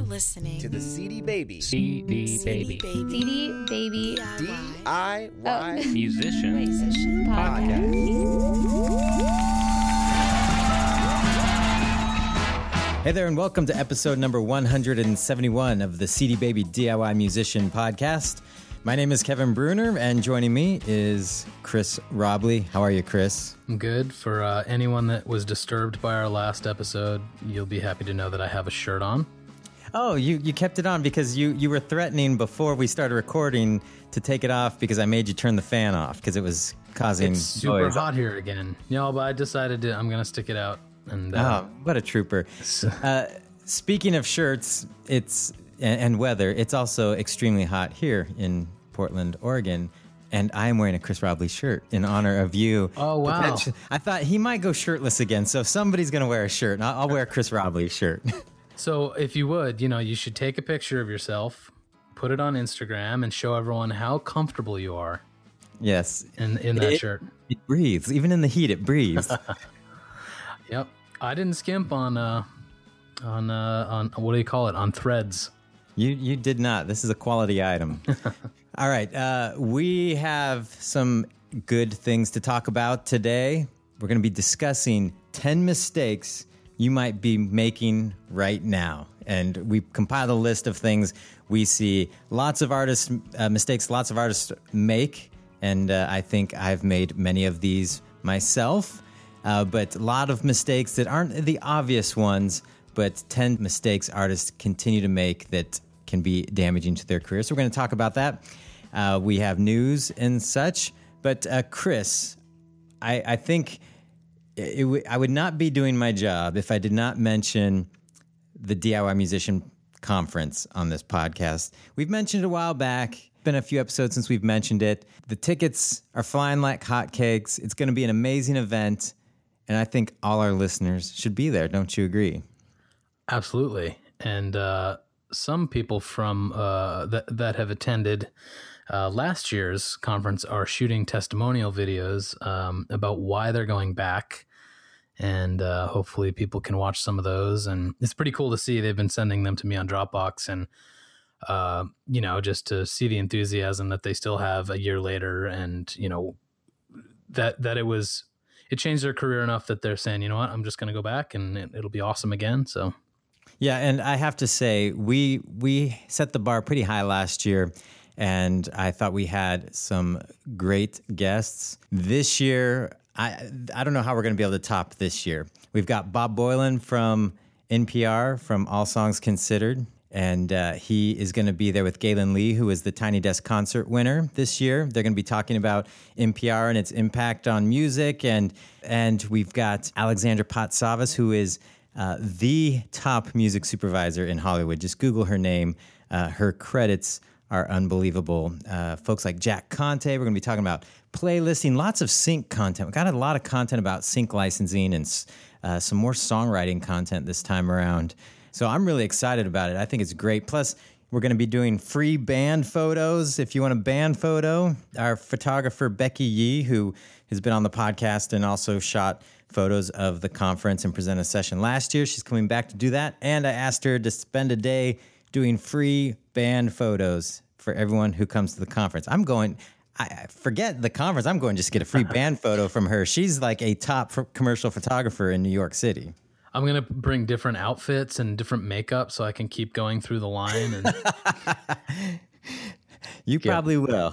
listening to the CD Baby CD Baby DIY Musician Podcast. Hey there, and welcome to episode number 171 of the CD Baby DIY Musician Podcast. My name is Kevin Bruner, and joining me is Chris Robley. How are you, Chris? I'm good. For anyone that was disturbed by our last episode, you'll be happy to know that I have a shirt on. Oh, you kept it on because you were threatening before we started recording to take it off because I made you turn the fan off because it was causing It's super noise. hot here again. No, but I decided I'm going to stick it out. And What a trooper. Speaking of shirts, and weather, it's also extremely hot here in Portland, Oregon, and I'm wearing a Chris Robley shirt in honor of you. Oh, wow. I thought he might go shirtless again, so if somebody's going to wear a shirt, and I'll wear a Chris Robley shirt. So if you would, you should take a picture of yourself, put it on Instagram, and show everyone how comfortable you are. Yes. In that shirt. It breathes. Even in the heat, it breathes. Yep. I didn't skimp on what do you call it? On threads. You did not. This is a quality item. All right. We have some good things to talk about today. We're going to be discussing 10 mistakes you might be making right now. And we compiled a list of things we see lots of artists, mistakes lots of artists make. And I think I've made many of these myself. But a lot of mistakes that aren't the obvious ones, but 10 mistakes artists continue to make that can be damaging to their career. So we're going to talk about that. We have news and such. But Chris, I think I would not be doing my job if I did not mention the DIY Musician Conference on this podcast. We've mentioned it a while back. Been a few episodes since we've mentioned it. The tickets are flying like hotcakes. It's going to be an amazing event. And I think all our listeners should be there. Don't you agree? Absolutely. And some people from that have attended last year's conference are shooting testimonial videos about why they're going back. And hopefully people can watch some of those. And it's pretty cool to see. They've been sending them to me on Dropbox. And, just to see the enthusiasm that they still have a year later. And, that it changed their career enough that they're saying, you know what, I'm just going to go back and it'll be awesome again. So, yeah, and I have to say, we set the bar pretty high last year, and I thought we had some great guests. This year, I don't know how we're going to be able to top this year. We've got Bob Boilen from NPR, from All Songs Considered, and he is going to be there with Galen Lee, who is the Tiny Desk concert winner this year. They're going to be talking about NPR and its impact on music. And we've got Alexandra Patsavas, who is the top music supervisor in Hollywood. Just Google her name. Her credits are unbelievable. Folks like Jack Conte. We're going to be talking about playlisting, lots of sync content. We've got a lot of content about sync licensing and some more songwriting content this time around. So I'm really excited about it. I think it's great. Plus, we're going to be doing free band photos. If you want a band photo, our photographer, Becky Yee, who has been on the podcast and also shot photos of the conference and presented a session last year, she's coming back to do that. And I asked her to spend a day doing free band photos for everyone who comes to the conference. I forget the conference. I'm going to just get a free band photo from her. She's like a top commercial photographer in New York City. I'm going to bring different outfits and different makeup so I can keep going through the line. And You probably will.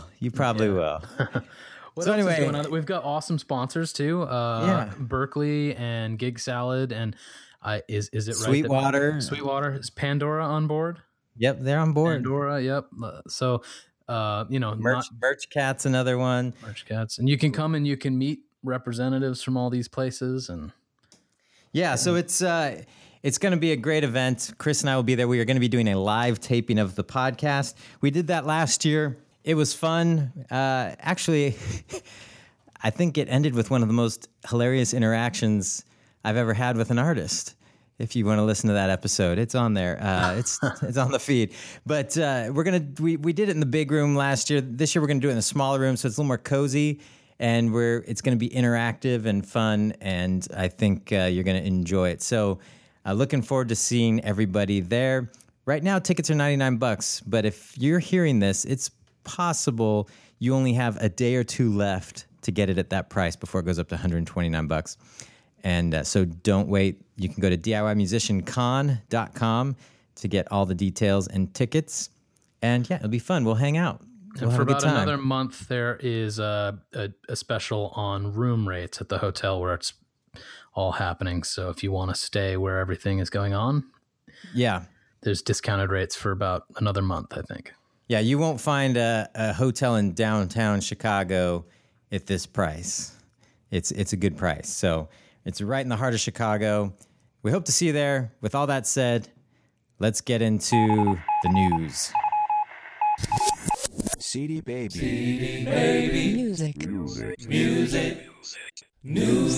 What So else anyway, is going on? We've got awesome sponsors too. Berkeley and Gig Salad and is it right? Sweetwater. Sweetwater. Is Pandora on board? Yep, they're on board. Pandora. Yep. So Merch Cat's another one. Merch Cats, and you can come and you can meet representatives from all these places and. Yeah, so it's going to be a great event. Chris and I will be there. We are going to be doing a live taping of the podcast. We did that last year. It was fun. Actually, I think it ended with one of the most hilarious interactions I've ever had with an artist. If you want to listen to that episode, it's on there. It's on the feed. But we did it in the big room last year. This year we're going to do it in a smaller room, so it's a little more cozy. And it's going to be interactive and fun, and I think you're going to enjoy it. So looking forward to seeing everybody there. Right now, tickets are $99, but if you're hearing this, it's possible you only have a day or two left to get it at that price before it goes up to $129. And so don't wait. You can go to DIYmusiciancon.com to get all the details and tickets. And yeah, it'll be fun. We'll hang out. And for about another month, there is a special on room rates at the hotel where it's all happening. So if you want to stay where everything is going on, yeah, there's discounted rates for about another month, I think. Yeah, you won't find a hotel in downtown Chicago at this price. It's a good price. So it's right in the heart of Chicago. We hope to see you there. With all that said, let's get into the news. CD Baby. CD Baby. Music. News.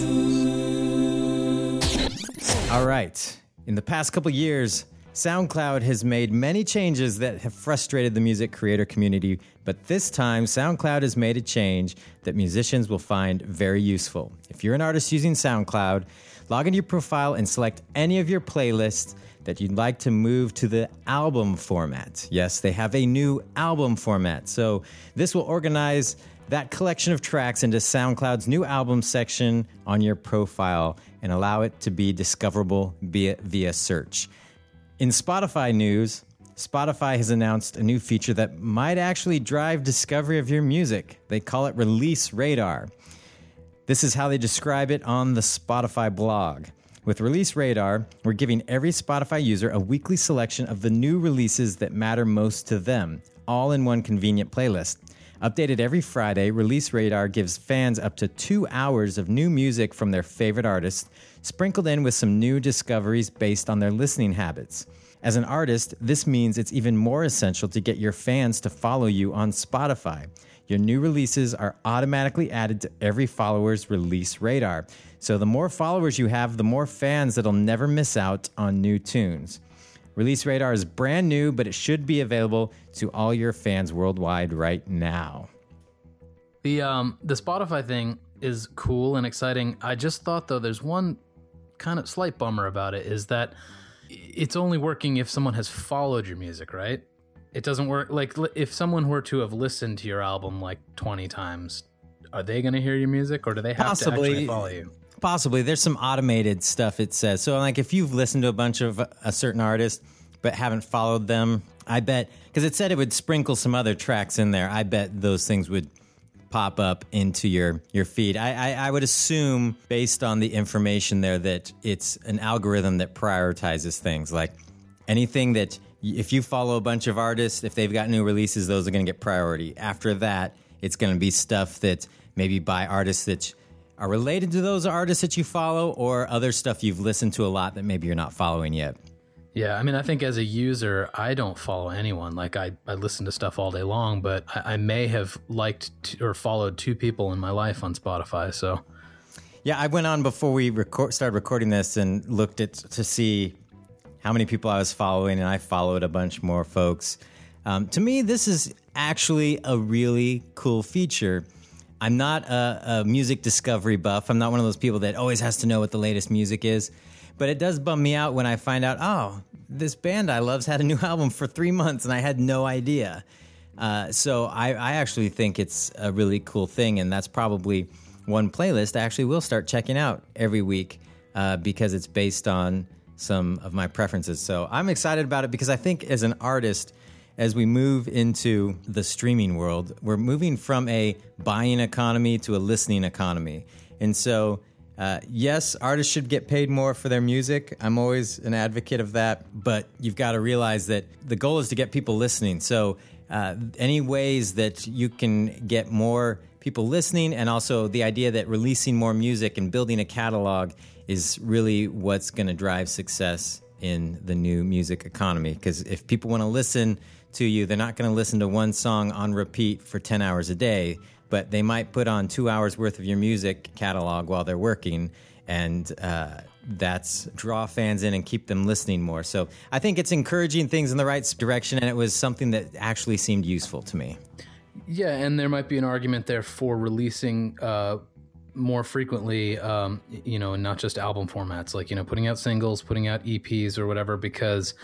All right. In the past couple years, SoundCloud has made many changes that have frustrated the music creator community, but this time SoundCloud has made a change that musicians will find very useful. If you're an artist using SoundCloud, log into your profile and select any of your playlists that you'd like to move to the album format. Yes, they have a new album format. So this will organize that collection of tracks into SoundCloud's new album section on your profile and allow it to be discoverable via search. In Spotify news, Spotify has announced a new feature that might actually drive discovery of your music. They call it Release Radar. This is how they describe it on the Spotify blog. With Release Radar, we're giving every Spotify user a weekly selection of the new releases that matter most to them, all in one convenient playlist. Updated every Friday, Release Radar gives fans up to 2 hours of new music from their favorite artists, sprinkled in with some new discoveries based on their listening habits. As an artist, this means it's even more essential to get your fans to follow you on Spotify. Your new releases are automatically added to every follower's Release Radar. So the more followers you have, the more fans that'll never miss out on new tunes. Release Radar is brand new, but it should be available to all your fans worldwide right now. The Spotify thing is cool and exciting. I just thought, though, there's one kind of slight bummer about it, is that it's only working if someone has followed your music, right? It doesn't work. Like, if someone were to have listened to your album like 20 times, are they going to hear your music, or do they have to actually follow you? Possibly. There's some automated stuff it says. So, like, if you've listened to a bunch of a certain artist but haven't followed them, I bet, because it said it would sprinkle some other tracks in there, I bet those things would pop up into your feed. I would assume, based on the information there, that it's an algorithm that prioritizes things. Like, anything that, if you follow a bunch of artists, if they've got new releases, those are going to get priority. After that, it's going to be stuff that maybe by artists that are related to those artists that you follow, or other stuff you've listened to a lot that maybe you're not following yet. Yeah, I mean, I think as a user, I don't follow anyone. Like, I listen to stuff all day long, but I may have liked or followed 2 people in my life on Spotify, so. Yeah, I went on before we started recording this and looked at to see how many people I was following, and I followed a bunch more folks. To me, this is actually a really cool feature. I'm not a music discovery buff. I'm not one of those people that always has to know what the latest music is. But it does bum me out when I find out, oh, this band I love's had a new album for 3 months and I had no idea. So I actually think it's a really cool thing, and that's probably one playlist I actually will start checking out every week because it's based on some of my preferences. So I'm excited about it because I think as an artist, as we move into the streaming world, we're moving from a buying economy to a listening economy. And so yes, artists should get paid more for their music. I'm always an advocate of that, but you've got to realize that the goal is to get people listening. So any ways that you can get more people listening, and also the idea that releasing more music and building a catalog is really what's going to drive success in the new music economy. Because if people want to listen to you, they're not going to listen to one song on repeat for 10 hours a day, but they might put on 2 hours worth of your music catalog while they're working, and that's draw fans in and keep them listening more. So I think it's encouraging things in the right direction, and it was something that actually seemed useful to me. Yeah, and there might be an argument there for releasing more frequently, and not just album formats, like, putting out singles, putting out EPs or whatever, because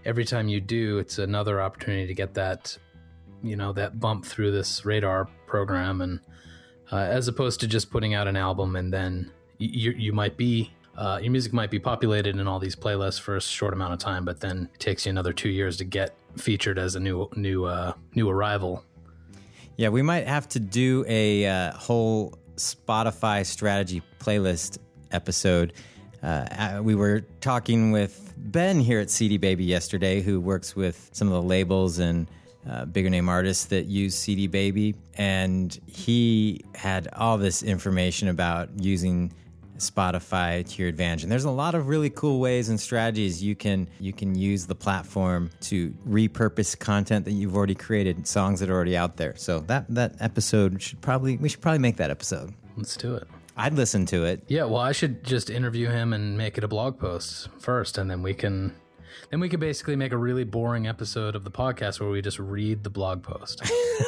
every time you do, it's another opportunity to get that, that bump through this radar program. And as opposed to just putting out an album and then you might be, your music might be populated in all these playlists for a short amount of time, but then it takes you another 2 years to get featured as a new arrival. Yeah, we might have to do a whole Spotify strategy playlist episode. We were talking with Ben here at CD Baby yesterday, who works with some of the labels and bigger name artists that use CD Baby, and he had all this information about using Spotify to your advantage. And there's a lot of really cool ways and strategies you can use the platform to repurpose content that you've already created, songs that are already out there. So that episode we should probably make that episode. Let's do it. I'd listen to it. Yeah, well, I should just interview him and make it a blog post first, and then we can basically make a really boring episode of the podcast where we just read the blog post.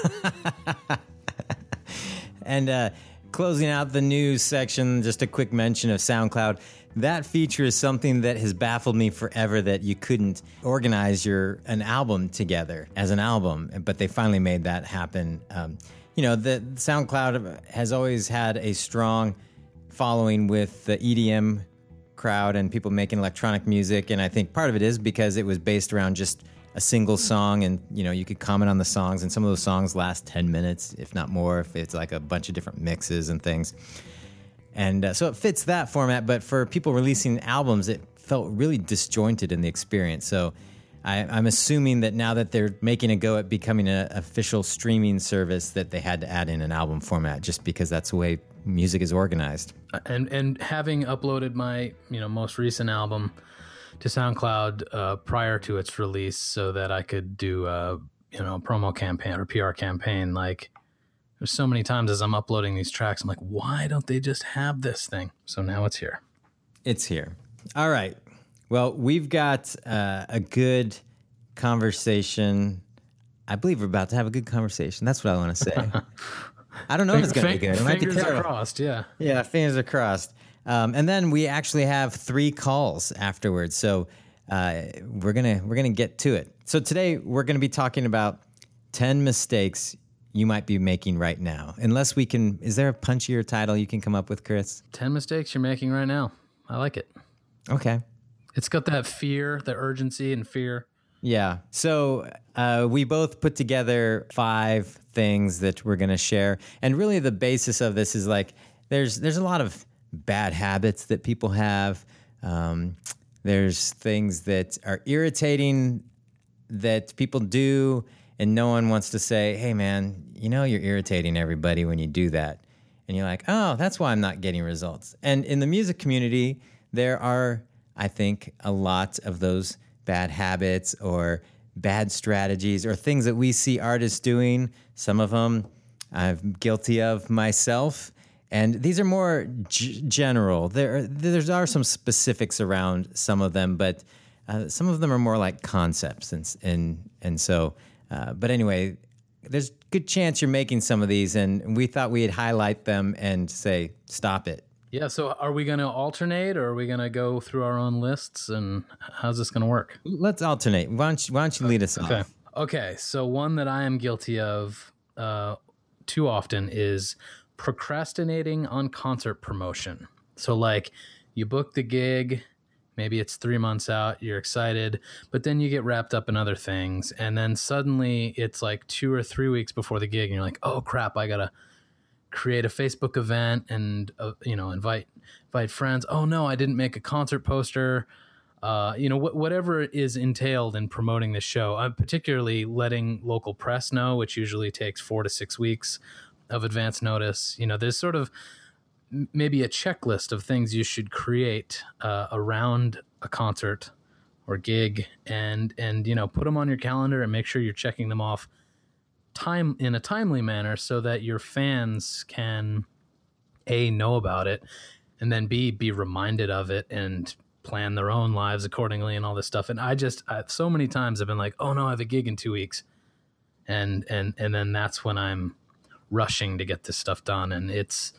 And closing out the news section, just a quick mention of SoundCloud. That feature is something that has baffled me forever, that you couldn't organize an album together as an album, but they finally made that happen. The SoundCloud has always had a strong following with the EDM crowd and people making electronic music, and I think part of it is because it was based around just a single song, and you could comment on the songs, and some of those songs last 10 minutes, if not more, if it's like a bunch of different mixes and things. And so it fits that format, but for people releasing albums, it felt really disjointed in the experience. So I'm assuming that now that they're making a go at becoming an official streaming service, that they had to add in an album format, just because that's the way music is organized. And having uploaded my most recent album to SoundCloud prior to its release, so that I could do a promo campaign or PR campaign, like there's so many times as I'm uploading these tracks, I'm like, why don't they just have this thing? So now it's here. It's here. All right. Well, we've got a good conversation. I believe we're about to have a good conversation. That's what I want to say. I don't know if it's going to be good. It might be terrible. Fingers are crossed, yeah. Yeah, fingers are crossed. And then we actually have 3 calls afterwards. So we're gonna get to it. So today we're gonna be talking about 10 mistakes you might be making right now. Unless we can, is there a punchier title you can come up with, Chris? 10 mistakes you're making right now. I like it. Okay. It's got that fear, the urgency and fear. Yeah. So we both put together 5 things that we're going to share. And really the basis of this is like, there's a lot of bad habits that people have. There's things that are irritating that people do, and no one wants to say, hey, man, you're irritating everybody when you do that. And you're like, oh, that's why I'm not getting results. And in the music community, there are, I think, a lot of those bad habits or bad strategies or things that we see artists doing. Some of them I'm guilty of myself. And these are more general. There are some specifics around some of them, but some of them are more like concepts. And so, but anyway, there's a good chance you're making some of these, and we thought we'd highlight them and say, stop it. Yeah, so are we going to alternate, or are we going to go through our own lists, and how's this going to work? Let's alternate. Why don't you lead us off? Okay, so one that I am guilty of too often is procrastinating on concert promotion. So like you book the gig, maybe it's 3 months out, you're excited, but then you get wrapped up in other things, and then suddenly it's like 2 or 3 weeks before the gig, and you're like, oh crap, I gotta create a Facebook event and invite friends. Oh no, I didn't make a concert poster. Whatever is entailed in promoting the show. I'm particularly letting local press know, which usually takes 4 to 6 weeks of advance notice. There's sort of maybe a checklist of things you should create around a concert or gig, and put them on your calendar and make sure you're checking them off in a timely manner, so that your fans can A, know about it, and then B, be reminded of it and plan their own lives accordingly and all this stuff. And I so many times I've been like, oh no, I have a gig in 2 weeks, and then that's when I'm rushing to get this stuff done. And it's,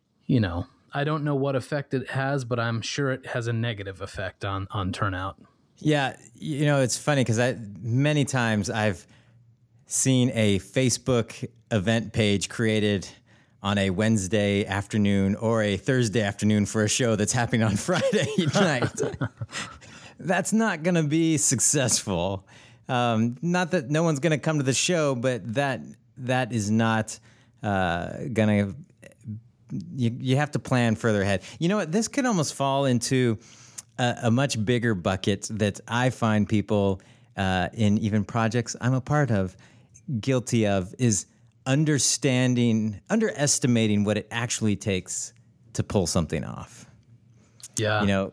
I don't know what effect it has, but I'm sure it has a negative effect on turnout. Yeah, it's funny because many times I've seen a Facebook event page created on a Wednesday afternoon or a Thursday afternoon for a show that's happening on Friday night. That's not going to be successful. Not that no one's going to come to the show, but that is not going to. You have to plan further ahead. You know what? This could almost fall into a much bigger bucket that I find people in even projects I'm a part of guilty of is underestimating what it actually takes to pull something off. Yeah.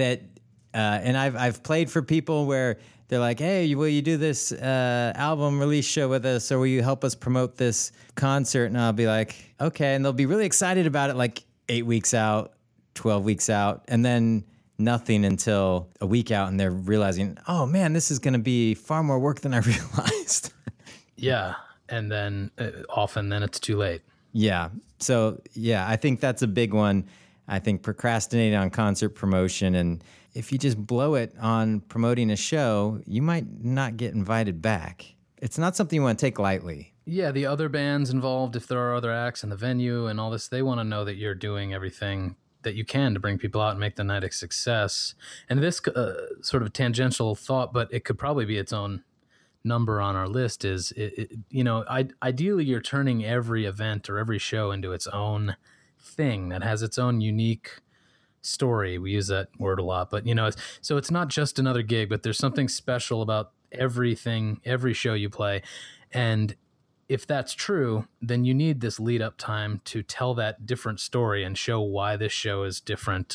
And I've played for people where they're like, hey, will you do this album release show with us, or will you help us promote this concert? And I'll be like, okay. And they'll be really excited about it like 8 weeks out, 12 weeks out, and then nothing until a week out, and they're realizing, oh man, this is going to be far more work than I realized. Yeah. And then often it's too late. Yeah. So yeah, I think that's a big one. I think procrastinating on concert promotion, and if you just blow it on promoting a show, you might not get invited back. It's not something you want to take lightly. Yeah, the other bands involved, if there are other acts in the venue and all this, they want to know that you're doing everything that you can to bring people out and make the night a success. And this sort of tangential thought, but it could probably be its own number on our list, is, ideally you're turning every event or every show into its own thing that has its own unique story. We use that word a lot, but so it's not just another gig, but there's something special about every show you play. And if that's true, then you need this lead up time to tell that different story and show why this show is different,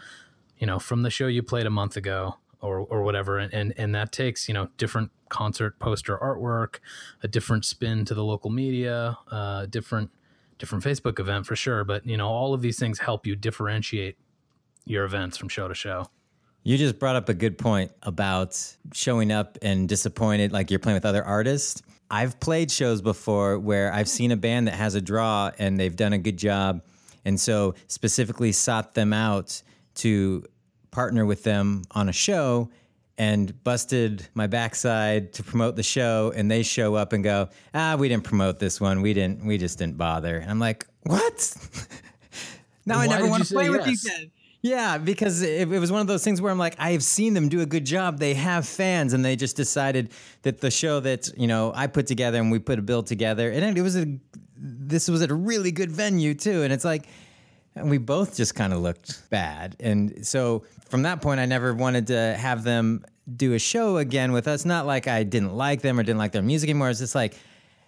from the show you played a month ago or whatever. And that takes, different concert poster artwork, a different spin to the local media, different Facebook event for sure. But, all of these things help you differentiate your events from show to show. You just brought up a good point about showing up and disappointed, like you're playing with other artists. I've played shows before where I've seen a band that has a draw and they've done a good job, and so specifically sought them out to partner with them on a show and busted my backside to promote the show, and they show up and go, we didn't promote this one. We just didn't bother. And I'm like, what? Now I never want to play with you again. Yeah, because it was one of those things where I'm like, I have seen them do a good job. They have fans, and they just decided that the show that, I put together and we put a bill together, and this was at a really good venue too. And it's like, and we both just kind of looked bad. And so from that point, I never wanted to have them do a show again with us. Not like I didn't like them or didn't like their music anymore. It's just like,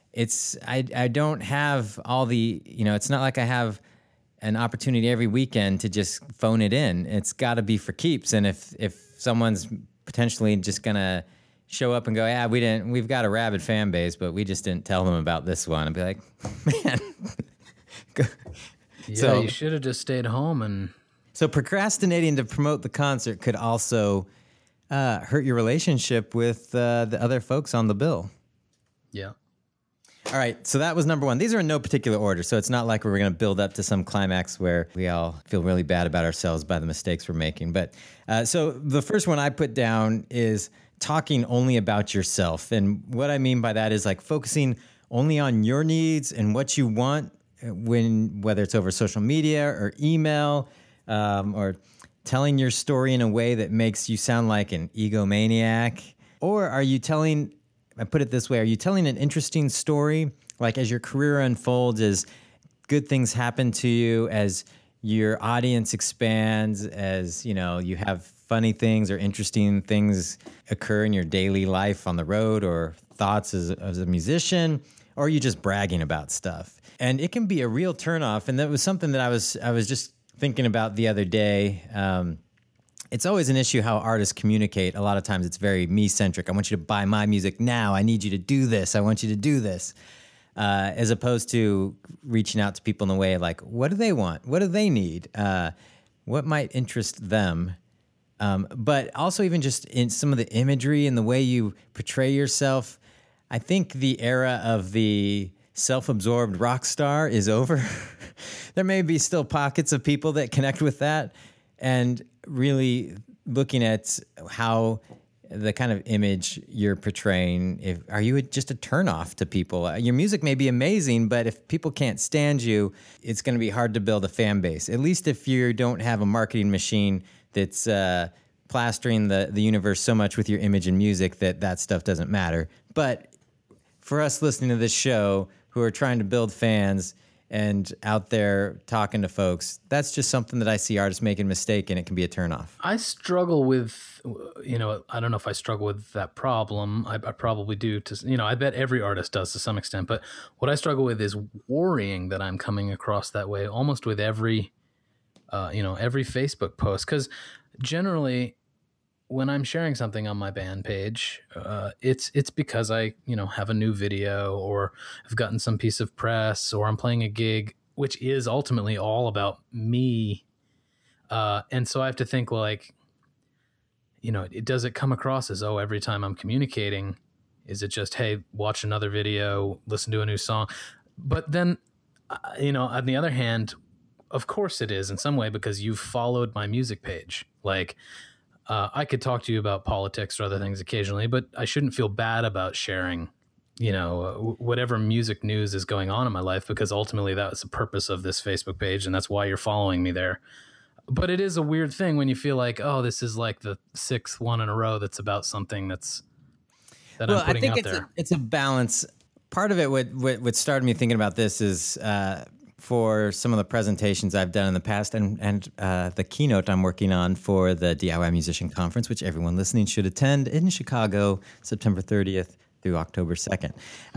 I don't have all the, it's not like I have an opportunity every weekend to just phone it in. It's got to be for keeps. And if someone's potentially just gonna show up and go, we've got a rabid fan base, but we just didn't tell them about this one, I'd be like, man. Yeah, so you should have just stayed home. And so procrastinating to promote the concert could also hurt your relationship with the other folks on the bill. Yeah. All right, so that was number one. These are in no particular order, so it's not like we're going to build up to some climax where we all feel really bad about ourselves by the mistakes we're making. But so the first one I put down is talking only about yourself. And what I mean by that is like focusing only on your needs and what you want, whether it's over social media or email, or telling your story in a way that makes you sound like an egomaniac. Or are you telling... I put it this way, are you telling an interesting story? Like as your career unfolds, as good things happen to you, as your audience expands, as you have funny things or interesting things occur in your daily life on the road, or thoughts as a musician, or are you just bragging about stuff? And it can be a real turnoff. And that was something that I was just thinking about the other day. It's always an issue how artists communicate. A lot of times it's very me-centric. I want you to buy my music now. I need you to do this. I want you to do this. As opposed to reaching out to people in the way of like, what do they want? What do they need? What might interest them? But also even just in some of the imagery and the way you portray yourself. I think the era of the self-absorbed rock star is over. There may be still pockets of people that connect with that. And really looking at how the kind of image you're portraying, are you just a turnoff to people? Your music may be amazing, but if people can't stand you, it's going to be hard to build a fan base. At least if you don't have a marketing machine that's plastering the universe so much with your image and music that stuff doesn't matter. But for us listening to this show who are trying to build fans and out there talking to folks, that's just something that I see artists making a mistake, and it can be a turnoff. I struggle with, I don't know if I struggle with that problem. I probably do I bet every artist does to some extent. But what I struggle with is worrying that I'm coming across that way almost with every Facebook post. Because generally, when I'm sharing something on my band page, it's because I, have a new video, or I've gotten some piece of press, or I'm playing a gig, which is ultimately all about me. And so I have to think does it come across as, every time I'm communicating, is it just, hey, watch another video, listen to a new song? But then, on the other hand, of course it is in some way, because you've followed my music page. I could talk to you about politics or other things occasionally, but I shouldn't feel bad about sharing, whatever music news is going on in my life, because ultimately that was the purpose of this Facebook page, and that's why you're following me there. But it is a weird thing when you feel like, this is like the sixth one in a row that's about something that I'm putting out there. It's a balance. Part of it, what started me thinking about this is for some of the presentations I've done in the past, and the keynote I'm working on for the DIY Musician Conference, which everyone listening should attend in Chicago, September 30th through October 2nd.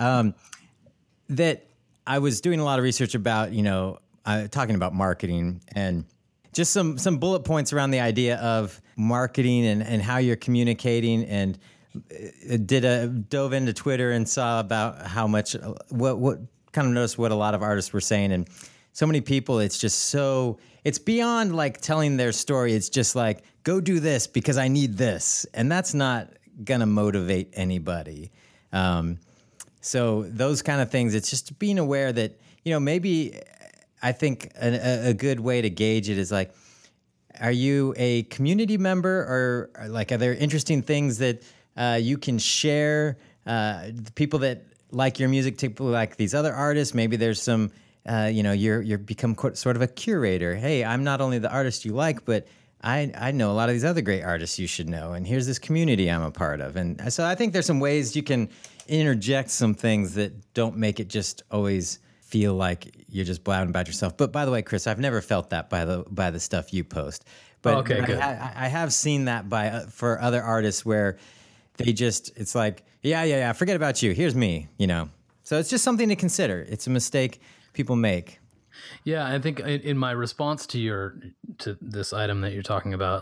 That I was doing a lot of research about, talking about marketing, and just some bullet points around the idea of marketing and how you're communicating, and dove into Twitter and saw about how much, what kind of noticed what a lot of artists were saying, and so many people, it's beyond like telling their story. It's just like, go do this because I need this. And that's not going to motivate anybody. So those kind of things, it's just being aware that, maybe I think a good way to gauge it is like, are you a community member, or are there interesting things that you can share? The people that like your music, people like these other artists. Maybe there's some, you're become sort of a curator. Hey, I'm not only the artist you like, but I know a lot of these other great artists you should know. And here's this community I'm a part of. And so I think there's some ways you can interject some things that don't make it just always feel like you're just blabbing about yourself. But by the way, Chris, I've never felt that by the stuff you post. But okay, good. I have seen that for other artists where it's like, yeah, forget about you. Here's me, So it's just something to consider. It's a mistake people make. Yeah, I think in my response to this item that you're talking about,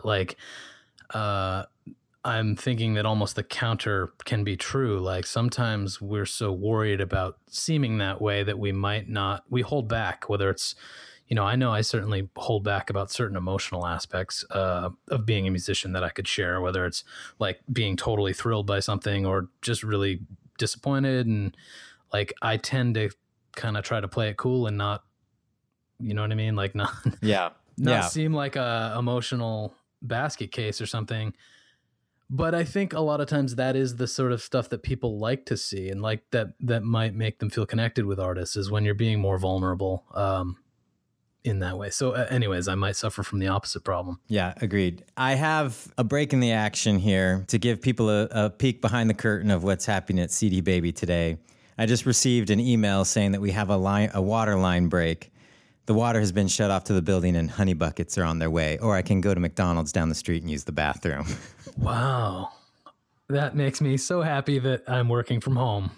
I'm thinking that almost the counter can be true. Like sometimes we're so worried about seeming that way that we hold back, whether it's, I know I certainly hold back about certain emotional aspects of being a musician that I could share, whether it's like being totally thrilled by something or just really disappointed. And I tend to kind of try to play it cool and not, you know what I mean? Like not seem like a emotional basket case or something. But I think a lot of times that is the sort of stuff that people like to see, and like that might make them feel connected with artists, is when you're being more vulnerable in that way. So anyways, I might suffer from the opposite problem. Yeah, agreed. I have a break in the action here to give people a peek behind the curtain of what's happening at CD Baby today. I just received an email saying that we have a water line break. The water has been shut off to the building and honey buckets are on their way, or I can go to McDonald's down the street and use the bathroom. Wow. That makes me so happy that I'm working from home.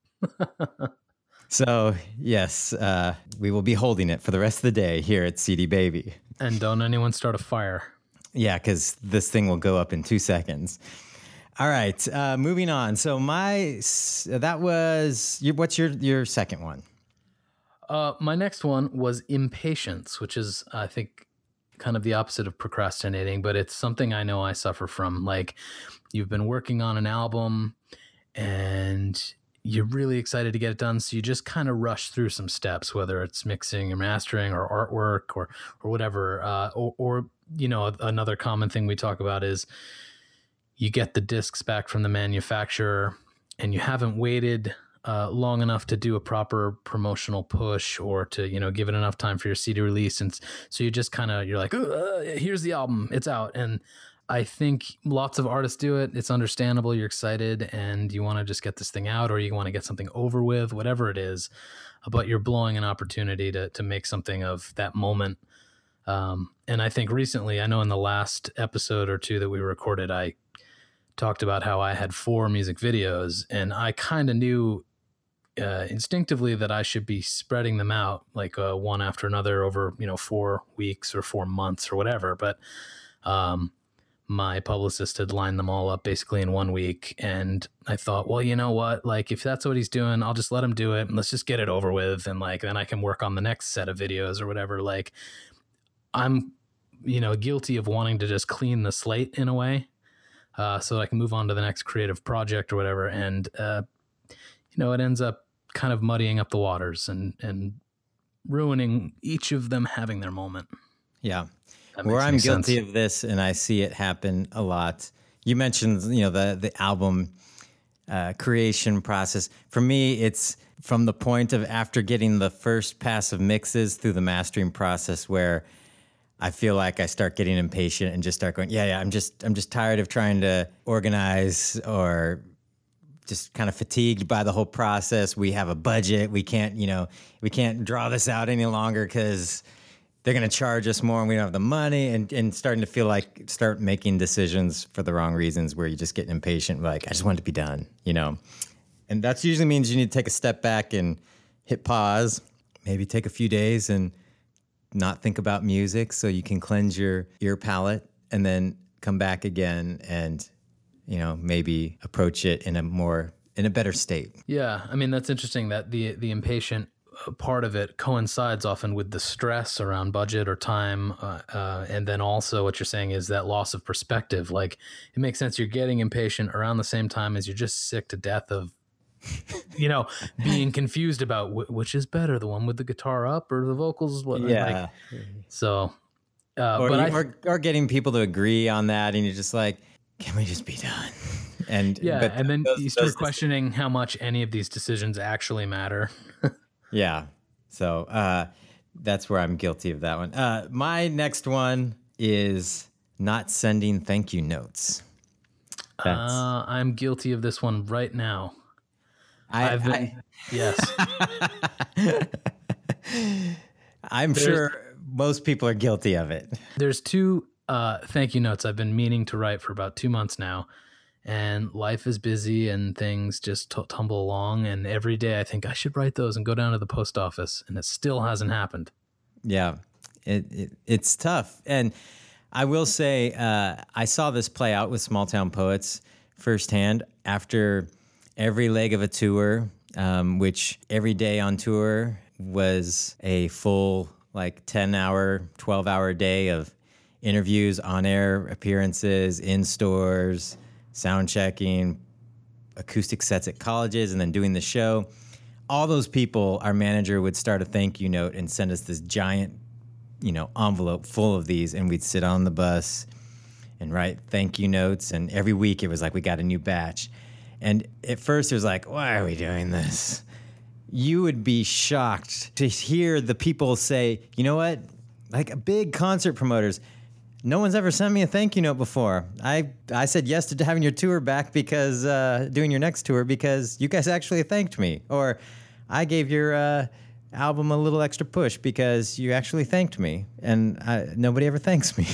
So, yes, we will be holding it for the rest of the day here at CD Baby. And don't anyone start a fire. Yeah, because this thing will go up in 2 seconds. All right, moving on. So what's your second one? My next one was impatience, which is, I think, kind of the opposite of procrastinating, but it's something I know I suffer from. Like, you've been working on an album and you're really excited to get it done, so you just kind of rush through some steps, whether it's mixing or mastering or artwork or whatever. Or another common thing we talk about is, you get the discs back from the manufacturer and you haven't waited long enough to do a proper promotional push or to, give it enough time for your CD release. And so you just you're like, here's the album, it's out. And I think lots of artists do it. It's understandable. You're excited and you want to just get this thing out, or you want to get something over with, whatever it is, but you're blowing an opportunity to make something of that moment. And I think recently, I know in the last episode or two that we recorded, I talked about how I had 4 music videos, and I kind of knew instinctively that I should be spreading them out like one after another over 4 weeks or 4 months or whatever. But my publicist had lined them all up basically in 1 week, and I thought, well, you know what? Like, if that's what he's doing, I'll just let him do it, and let's just get it over with, and then I can work on the next set of videos or whatever. Like, I'm guilty of wanting to just clean the slate in a way, so I can move on to the next creative project or whatever. And it ends up kind of muddying up the waters and ruining each of them having their moment. Yeah. Where I'm guilty of this, and I see it happen a lot. You mentioned, the album creation process. For me, it's from the point of after getting the first pass of mixes through the mastering process, where I feel like I start getting impatient and just start going, I'm just tired of trying to organize, or just kind of fatigued by the whole process. We have a budget. We can't draw this out any longer because they're going to charge us more and we don't have the money, and starting to feel like start making decisions for the wrong reasons, where you just get impatient. Like, I just want it to be done, and that usually means you need to take a step back and hit pause, maybe take a few days and not think about music so you can cleanse your ear palate, and then come back again and, maybe approach it in a better state. Yeah. I mean, that's interesting that the impatient part of it coincides often with the stress around budget or time. And then also what you're saying is that loss of perspective. Like, it makes sense. You're getting impatient around the same time as you're just sick to death of, being confused about which is better, the one with the guitar up or the vocals. Yeah. Or getting people to agree on that. And you're just like, can we just be done? And then you start questioning how much any of these decisions actually matter. Yeah. So that's where I'm guilty of that one. My next one is not sending thank you notes. I'm guilty of this one right now. Yes. I'm sure most people are guilty of it. There's 2 thank you notes I've been meaning to write for about 2 months now. And life is busy and things just tumble along. And every day I think I should write those and go down to the post office. And it still hasn't happened. Yeah, it's tough. And I will say, I saw this play out with Small Town Poets firsthand after every leg of a tour, which every day on tour was a full 10-hour, 12-hour day of interviews, on-air appearances, in stores, sound checking, acoustic sets at colleges, and then doing the show. All those people, our manager would start a thank you note and send us this giant, envelope full of these, and we'd sit on the bus and write thank you notes. And every week it was like we got a new batch. And at first it was like, why are we doing this? You would be shocked to hear the people say, you know what? Like big concert promoters, no one's ever sent me a thank you note before. I said yes to having your tour back because doing your next tour because you guys actually thanked me. Or I gave your album a little extra push because you actually thanked me. And nobody ever thanks me.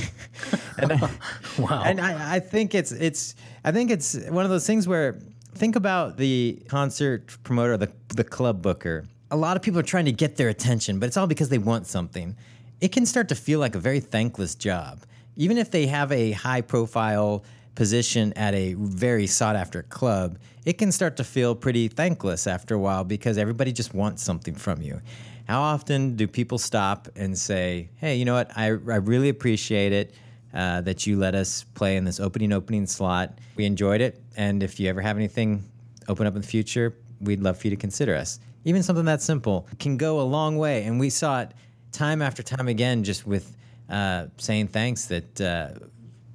Wow. And I think it's one of those things where think about the concert promoter, the club booker. A lot of people are trying to get their attention, but it's all because they want something. It can start to feel like a very thankless job. Even if they have a high-profile position at a very sought-after club, it can start to feel pretty thankless after a while because everybody just wants something from you. How often do people stop and say, hey, you know what, I really appreciate it that you let us play in this opening slot. We enjoyed it, and if you ever have anything open up in the future, we'd love for you to consider us. Even something that simple can go a long way, and we saw it time after time again just with saying thanks that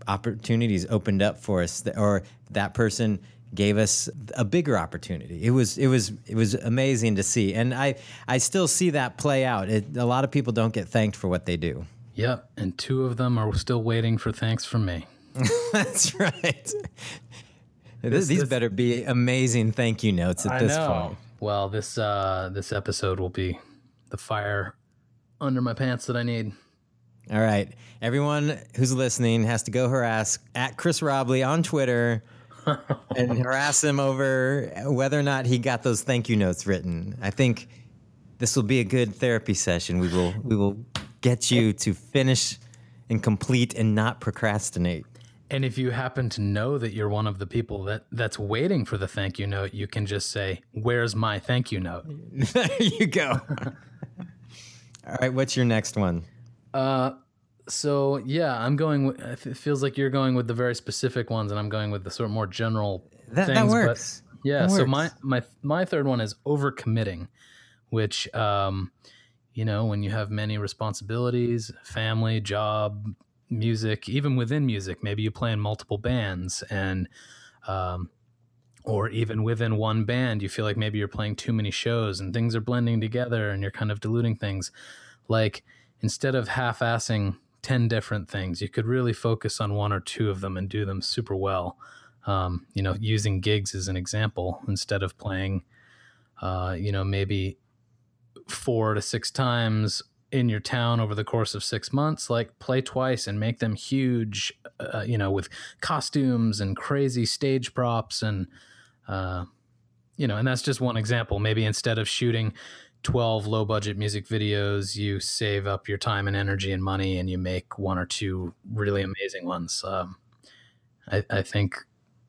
opportunities opened up for us, or that person gave us a bigger opportunity. It was amazing to see, and I still see that play out. A lot of people don't get thanked for what they do. Yep, and 2 of them are still waiting for thanks from me. That's right. These better be amazing thank you notes at this point. Well, this episode will be the fire under my pants that I need. All right. Everyone who's listening has to go harass at Chris Robley on Twitter and harass him over whether or not he got those thank you notes written. I think this will be a good therapy session. We will get you to finish and complete and not procrastinate. And if you happen to know that you're one of the people that's waiting for the thank you note, you can just say, "Where's my thank you note?" There you go. All right, what's your next one? So yeah, I'm going. It feels like you're going with the very specific ones, and I'm going with the sort of more general things. That works. But yeah. That So works. my third one is overcommitting, which when you have many responsibilities, family, job, music, even within music, maybe you play in multiple bands, and or even within one band, you feel like maybe you're playing too many shows and things are blending together, and you're kind of diluting things. Like, instead of half-assing 10 different things, you could really focus on 1 or 2 of them and do them super well. Using gigs as an example, instead of playing, maybe 4 to 6 times in your town over the course of 6 months, like, play twice and make them huge, with costumes and crazy stage props. And that's just one example. Maybe instead of shooting 12 low budget music videos, you save up your time and energy and money, and you make 1 or 2 really amazing ones. I think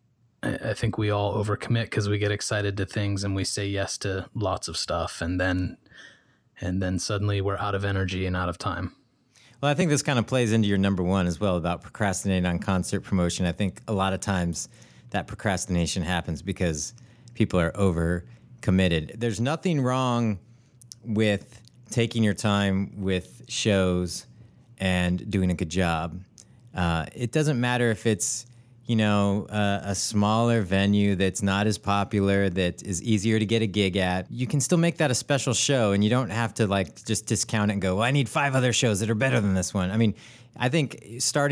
we all overcommit because we get excited to things and we say yes to lots of stuff, and then suddenly we're out of energy and out of time. Well, I think this kind of plays into your number 1 as well about procrastinating on concert promotion. I think a lot of times that procrastination happens because people are over committed. There's nothing wrong with taking your time with shows and doing a good job. It doesn't matter if it's, a smaller venue that's not as popular, that is easier to get a gig at. You can still make that a special show, and you don't have to just discount it and go, well, I need 5 other shows that are better than this one. I mean, I think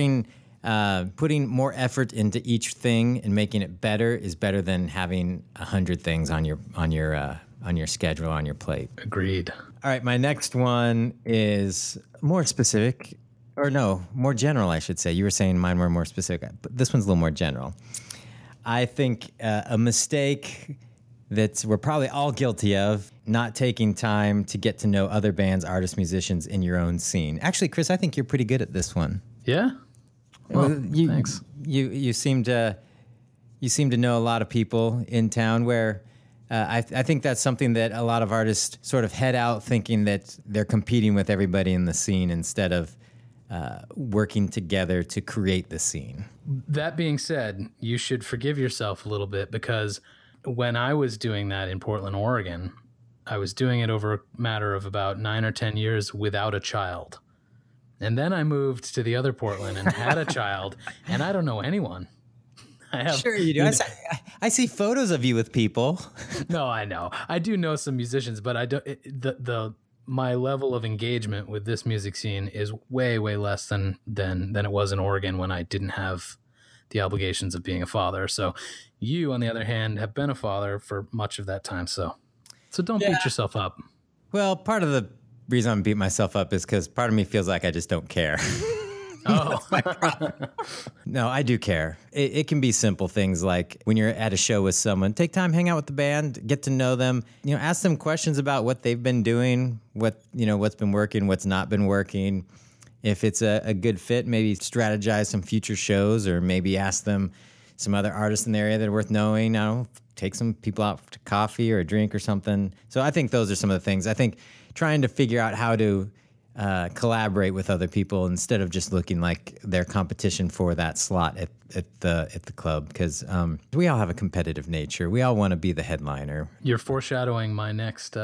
putting more effort into each thing and making it better is better than having 100 things on your schedule, on your plate. Agreed. All right, my next one is more specific, or no, more general, I should say. You were saying mine were more specific, but this one's a little more general. I think a mistake that we're probably all guilty of, not taking time to get to know other bands, artists, musicians in your own scene. Actually, Chris, I think you're pretty good at this one. Yeah? Well, thanks. You seem to know a lot of people in town, where I think that's something that a lot of artists sort of head out thinking that they're competing with everybody in the scene instead of working together to create the scene. That being said, you should forgive yourself a little bit, because when I was doing that in Portland, Oregon, I was doing it over a matter of about 9 or 10 years without a child. And then I moved to the other Portland and had a child, and I don't know anyone. Sure you do. I see photos of you with people. No, I know. I do know some musicians, but I don't. My level of engagement with this music scene is way, way less than it was in Oregon when I didn't have the obligations of being a father. So you, on the other hand, have been a father for much of that time. So don't beat yourself up. Well, part of the reason I'm beating myself up is because part of me feels like I just don't care. Oh, my problem. No, I do care. It can be simple things like when you're at a show with someone, take time, hang out with the band, get to know them, ask them questions about what they've been doing, what's been working, what's not been working. If it's a good fit, maybe strategize some future shows, or maybe ask them some other artists in the area that are worth knowing. I don't know, take some people out to coffee or a drink or something. So I think those are some of the things. I think trying to figure out how to collaborate with other people instead of just looking like their competition for that slot at the club, because we all have a competitive nature. We all want to be the headliner. You're foreshadowing my next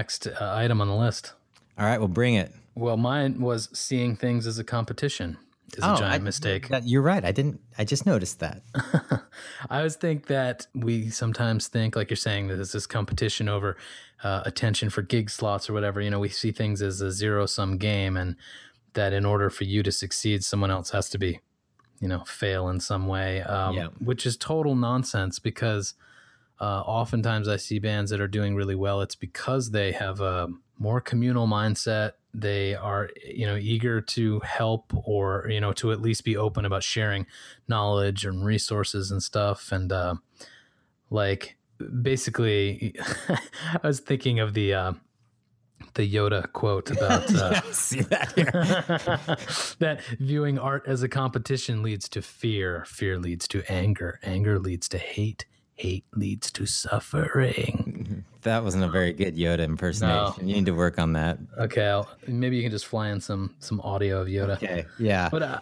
item on the list. All right, well, bring it. Well, mine was seeing things as a competition. a giant mistake. You're right. I just noticed that. I always think that we sometimes think, like you're saying, that there's this competition over attention for gig slots or whatever. We see things as a zero-sum game, and that in order for you to succeed, someone else has to be, fail in some way, which is total nonsense, because oftentimes I see bands that are doing really well. It's because they have a more communal mindset. They are, eager to help, or, to at least be open about sharing knowledge and resources and stuff. And basically, I was thinking of the Yoda quote about see that here. that viewing art as a competition leads to fear leads to anger leads to hate leads to suffering. That wasn't a very good Yoda impersonation. No. You need to work on that. Okay, maybe you can just fly in some audio of Yoda. Okay, yeah. But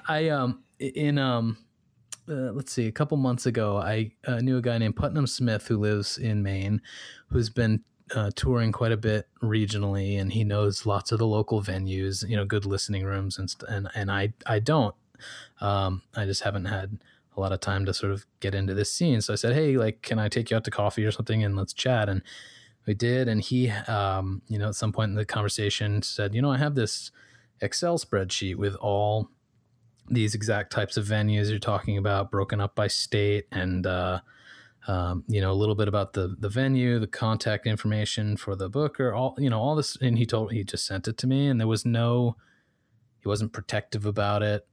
let's see, a couple months ago, I knew a guy named Putnam Smith who lives in Maine, who's been touring quite a bit regionally, and he knows lots of the local venues, good listening rooms, and I don't. I just haven't had a lot of time to sort of get into this scene. So I said, hey, can I take you out to coffee or something and let's chat? And we did. And he, at some point in the conversation said, I have this Excel spreadsheet with all these exact types of venues you're talking about, broken up by state, and, a little bit about the venue, the contact information for the booker, all this. And he just sent it to me, and he wasn't protective about it.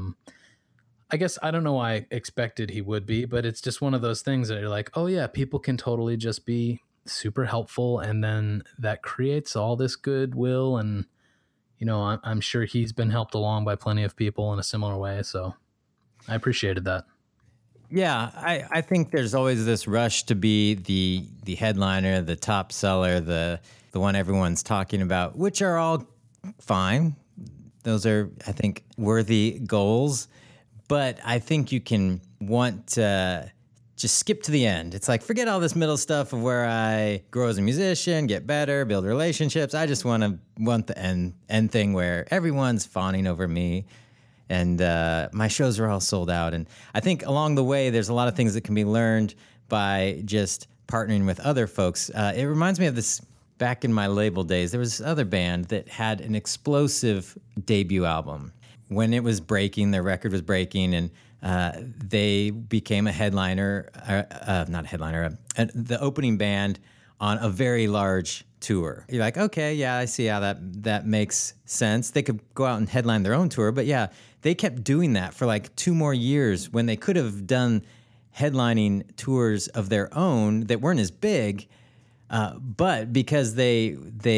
I guess I don't know why I expected he would be, but it's just one of those things that you're like, oh yeah, people can totally just be super helpful. And then that creates all this goodwill. And, I'm sure he's been helped along by plenty of people in a similar way. So I appreciated that. Yeah, I think there's always this rush to be the headliner, the top seller, the one everyone's talking about, which are all fine. Those are, I think, worthy goals. But I think you can want to just skip to the end. It's like, forget all this middle stuff of where I grow as a musician, get better, build relationships. I just want the end thing where everyone's fawning over me, and my shows are all sold out. And I think along the way, there's a lot of things that can be learned by just partnering with other folks. It reminds me of this. Back in my label days, there was this other band that had an explosive debut album. When it was breaking, their record was breaking, and they became a headliner, not a headliner, the opening band on a very large tour. You're like, okay, yeah, I see how that makes sense. They could go out and headline their own tour, but yeah, they kept doing that for 2 more years when they could have done headlining tours of their own that weren't as big. But because they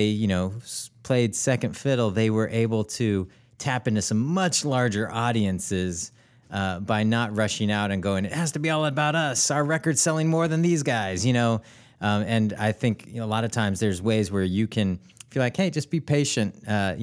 played second fiddle, they were able to tap into some much larger audiences by not rushing out and going, it has to be all about us. Our record's selling more than these guys, And I think a lot of times there's ways where you can feel like, hey, just be patient,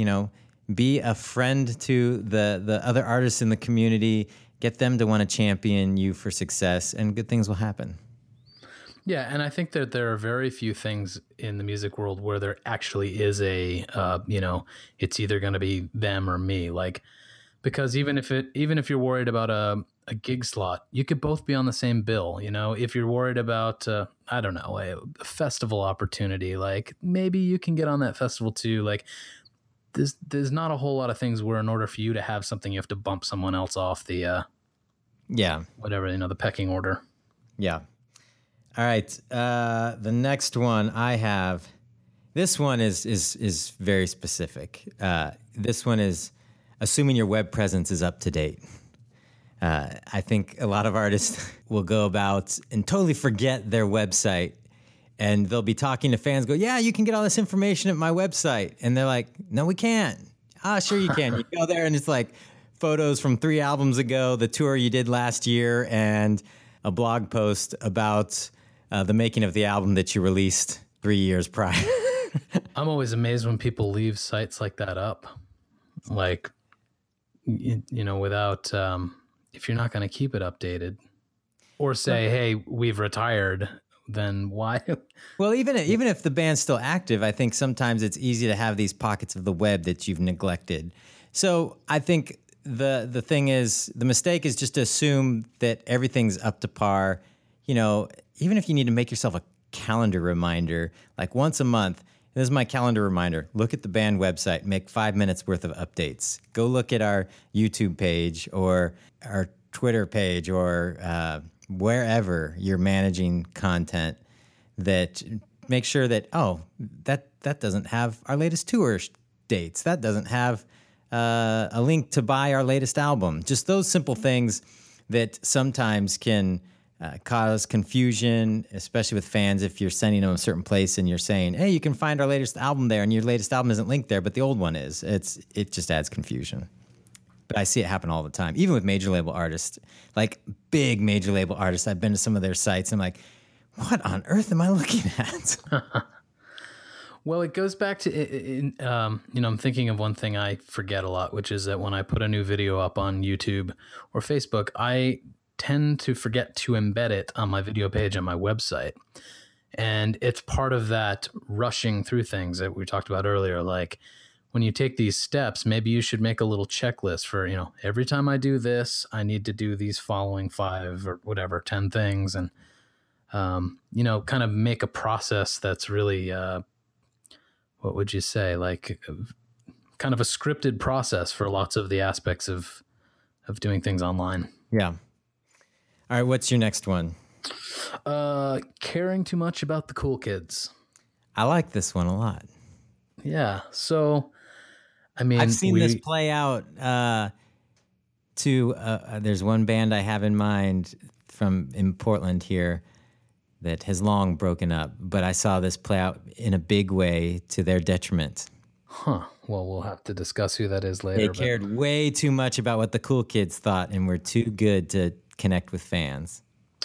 be a friend to the other artists in the community, get them to want to champion you for success, and good things will happen. Yeah, and I think that there are very few things in the music world where there actually is a, it's either going to be them or me. Because even if you're worried about a gig slot, you could both be on the same bill. If you're worried about, a festival opportunity, maybe you can get on that festival too. There's not a whole lot of things where in order for you to have something, you have to bump someone else off the, the pecking order. Yeah. All right, the next one I have, this one is very specific. This one is assuming your web presence is up to date. I think a lot of artists will go about and totally forget their website, and they'll be talking to fans, go, yeah, you can get all this information at my website. And they're like, no, we can't. Sure you can. You go there and it's photos from 3 albums ago, the tour you did last year, and a blog post about the making of the album that you released 3 years prior. I'm always amazed when people leave sites like that up. Without, if you're not going to keep it updated or say, hey, we've retired, then why? Well, even if the band's still active, I think sometimes it's easy to have these pockets of the web that you've neglected. So I think the thing is, the mistake is just to assume that everything's up to par. You know, even if you need to make yourself a calendar reminder, like once a month, this is my calendar reminder. Look at the band website, make 5 minutes worth of updates. Go look at our YouTube page or our Twitter page or wherever you're managing content, that make sure that, that doesn't have our latest tour dates. That doesn't have a link to buy our latest album. Just those simple things that sometimes can cause confusion, especially with fans if you're sending them a certain place and you're saying, hey, you can find our latest album there, and your latest album isn't linked there, but the old one is. It just adds confusion. But I see it happen all the time, even with major label artists, like big major label artists. I've been to some of their sites, and I'm like, what on earth am I looking at? Well, it goes back to, I'm thinking of one thing I forget a lot, which is that when I put a new video up on YouTube or Facebook, I tend to forget to embed it on my video page on my website. And it's part of that rushing through things that we talked about earlier. Like when you take these steps, maybe you should make a little checklist for, every time I do this, I need to do these following 5 or whatever, 10 things. And, kind of make a process that's really, what would you say? Like kind of a scripted process for lots of the aspects of doing things online. Yeah. All right, what's your next one? Caring too much about the cool kids. I like this one a lot. Yeah. So, I mean, I've seen this play out there's one band I have in mind in Portland here that has long broken up, but I saw this play out in a big way to their detriment. Huh. Well, we'll have to discuss who that is later. They cared way too much about what the cool kids thought and were too good to connect with fans.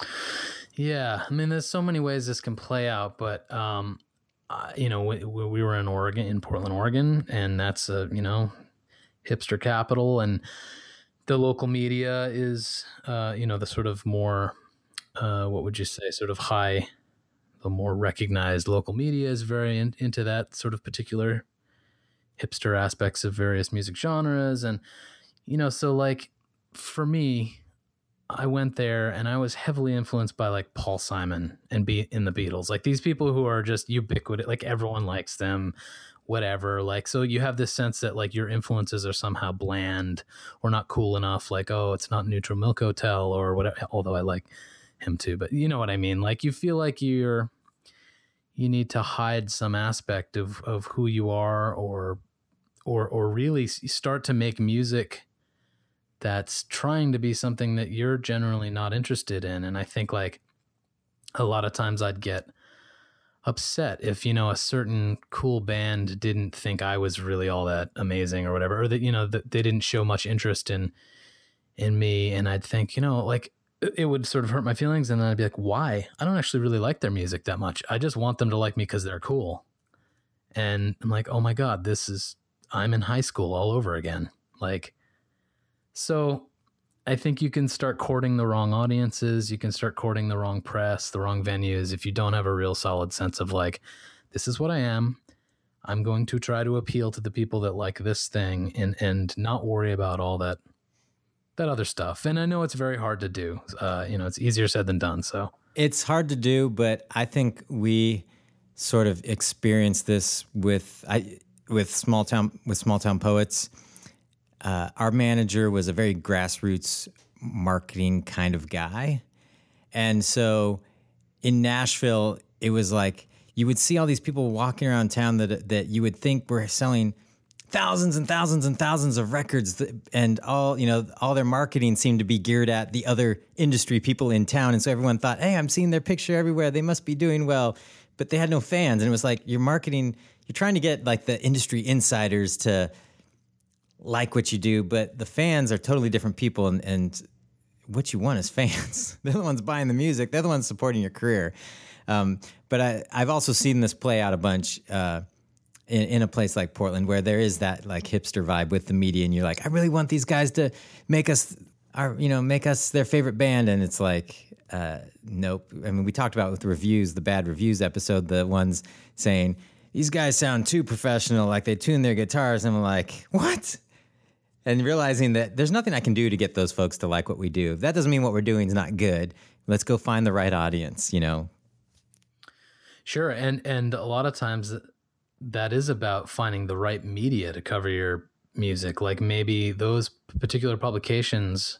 Yeah. I mean, there's so many ways this can play out, but, we were in Portland, Oregon, and that's hipster capital, and the local media is, the sort of more, what would you say, sort of the more recognized local media is very into that sort of particular hipster aspects of various music genres. And, so like for me, I went there and I was heavily influenced by like Paul Simon and in the Beatles, like these people who are just ubiquitous, like everyone likes them, whatever. Like, so you have this sense that like your influences are somehow bland or not cool enough. Like, oh, it's not Neutral Milk Hotel or whatever, although I like him too, but you know what I mean? Like you feel like you need to hide some aspect of who you are or really start to make music that's trying to be something that you're generally not interested in. And I think like a lot of times I'd get upset if, a certain cool band didn't think I was really all that amazing or whatever, or that, that they didn't show much interest in me. And I'd think, like it would sort of hurt my feelings. And then I'd be like, why? I don't actually really like their music that much. I just want them to like me because they're cool. And I'm like, oh my God, I'm in high school all over again. Like, so I think you can start courting the wrong audiences. You can start courting the wrong press, the wrong venues. If you don't have a real solid sense of like, this is what I am. I'm going to try to appeal to the people that like this thing and not worry about all that other stuff. And I know it's very hard to do. It's easier said than done. So it's hard to do, but I think we sort of experienced this with Small Town Poets. Our manager was a very grassroots marketing kind of guy. And so in Nashville, it was like you would see all these people walking around town that you would think were selling thousands and thousands and thousands of records, and all their marketing seemed to be geared at the other industry people in town. And so everyone thought, hey, I'm seeing their picture everywhere. They must be doing well. But they had no fans. And it was like you're trying to get like the industry insiders to like what you do, but the fans are totally different people, and what you want is fans. They're the ones buying the music. They're the ones supporting your career. But I've also seen this play out a bunch in a place like Portland, where there is that like hipster vibe with the media, and you're like, I really want these guys to make us their favorite band, and it's like, nope. I mean, we talked about with the reviews, the bad reviews episode, the ones saying these guys sound too professional, like they tune their guitars, and I'm like, what? And realizing that there's nothing I can do to get those folks to like what we do. That doesn't mean what we're doing is not good. Let's go find the right audience, you know? Sure. And a lot of times that is about finding the right media to cover your music. Like maybe those particular publications,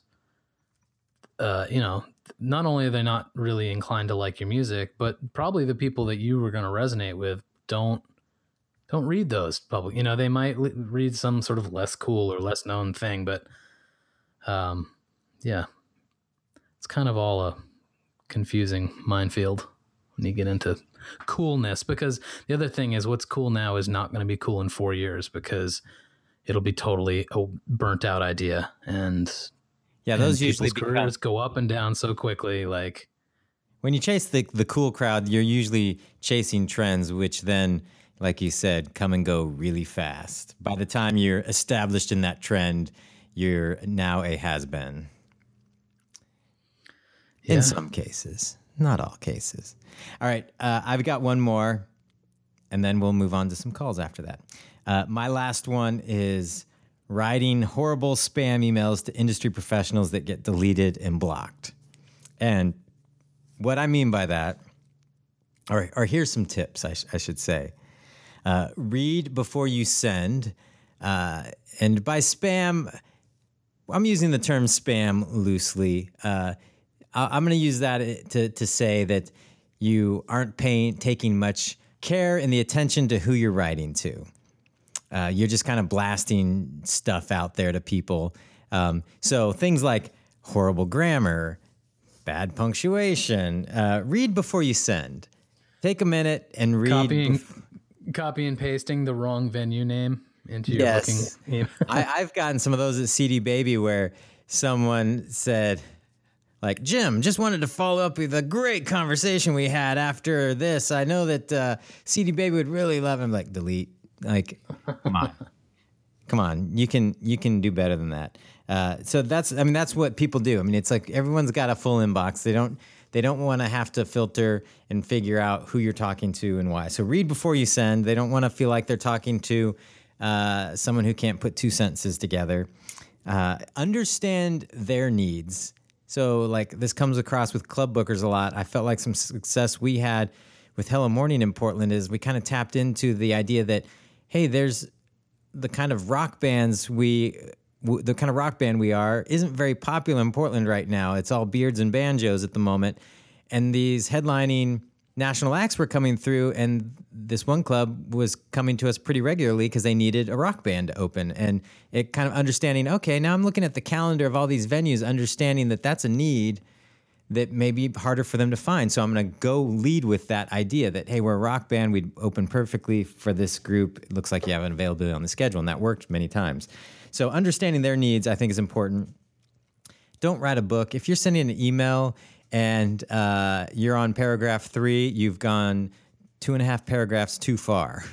not only are they not really inclined to like your music, but probably the people that you were going to resonate with don't read those public. They might read some sort of less cool or less known thing, but yeah, it's kind of all a confusing minefield when you get into coolness, because the other thing is what's cool now is not going to be cool in 4 years, because it'll be totally a burnt out idea. And those usually careers go up and down so quickly. Like when you chase the cool crowd, you're usually chasing trends, which then, like you said, come and go really fast. By the time you're established in that trend, you're now a has-been. In some cases, not all cases. All right, I've got one more, and then we'll move on to some calls after that. My last one is writing horrible spam emails to industry professionals that get deleted and blocked. And what I mean by that, or here's some tips, I should say. Read before you send. And by spam, I'm using the term spam loosely. I'm going to use that to say that you aren't taking much care and the attention to who you're writing to. You're just kind of blasting stuff out there to people. So things like horrible grammar, bad punctuation. Read before you send. Take a minute and read. Copy and pasting the wrong venue name into your booking email. I've gotten some of those at CD Baby where someone said, like, Jim, just wanted to follow up with a great conversation we had after this. I know that CD Baby would really love him. Like, delete. Like, come on. You can do better than that. So that's what people do. I mean, it's like everyone's got a full inbox. They don't want to have to filter and figure out who you're talking to and why. So read before you send. They don't want to feel like they're talking to someone who can't put two sentences together. Understand their needs. So like this comes across with club bookers a lot. I felt like some success we had with Hello Morning in Portland is we kind of tapped into the idea that, hey, there's the kind of rock bands the kind of rock band we are isn't very popular in Portland right now. It's all beards and banjos at the moment. And these headlining national acts were coming through, and this one club was coming to us pretty regularly because they needed a rock band to open. And it kind of understanding, okay, now I'm looking at the calendar of all these venues, understanding that that's a need that may be harder for them to find. So I'm going to go lead with that idea that, hey, we're a rock band. We'd open perfectly for this group. It looks like you have an availability on the schedule, and that worked many times. So understanding their needs, I think, is important. Don't write a book. If you're sending an email and you're on paragraph 3, you've gone 2.5 paragraphs too far.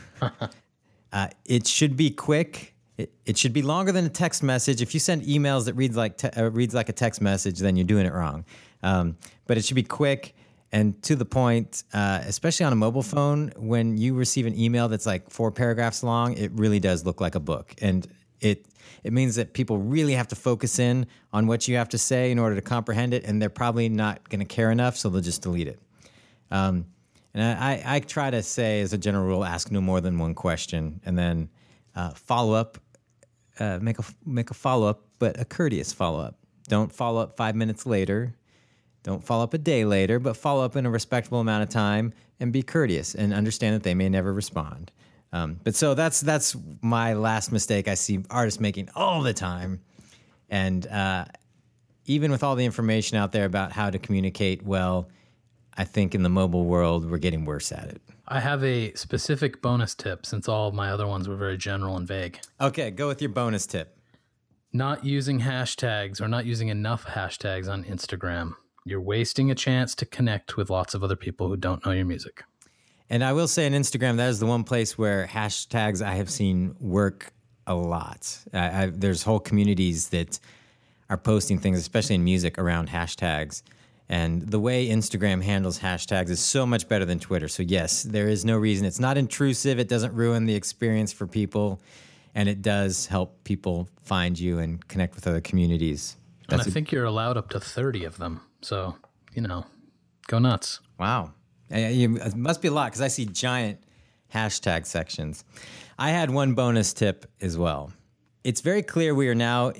It should be quick. It should be longer than a text message. If you send emails that reads like a text message, then you're doing it wrong. But it should be quick and to the point, especially on a mobile phone. When you receive an email that's like 4 paragraphs long, it really does look like a book. And it means that people really have to focus in on what you have to say in order to comprehend it, and they're probably not going to care enough, so they'll just delete it. And I try to say, as a general rule, ask no more than one question, and then follow up, make a follow up, but a courteous follow up. Don't follow up 5 minutes later. Don't follow up a day later, but follow up in a respectable amount of time and be courteous and understand that they may never respond. But so that's my last mistake I see artists making all the time. And even with all the information out there about how to communicate well, I think in the mobile world, we're getting worse at it. I have a specific bonus tip since all of my other ones were very general and vague. Okay, go with your bonus tip. Not using hashtags or not using enough hashtags on Instagram. You're wasting a chance to connect with lots of other people who don't know your music. And I will say on Instagram, that is the one place where hashtags I have seen work a lot. There's whole communities that are posting things, especially in music, around hashtags. And the way Instagram handles hashtags is so much better than Twitter. So yes, there is no reason. It's not intrusive. It doesn't ruin the experience for people. and it does help people find you and connect with other communities. And I think you're allowed up to 30 of them. So, go nuts. Wow. It must be a lot because I see giant hashtag sections. I had one bonus tip as well. It's very clear we are now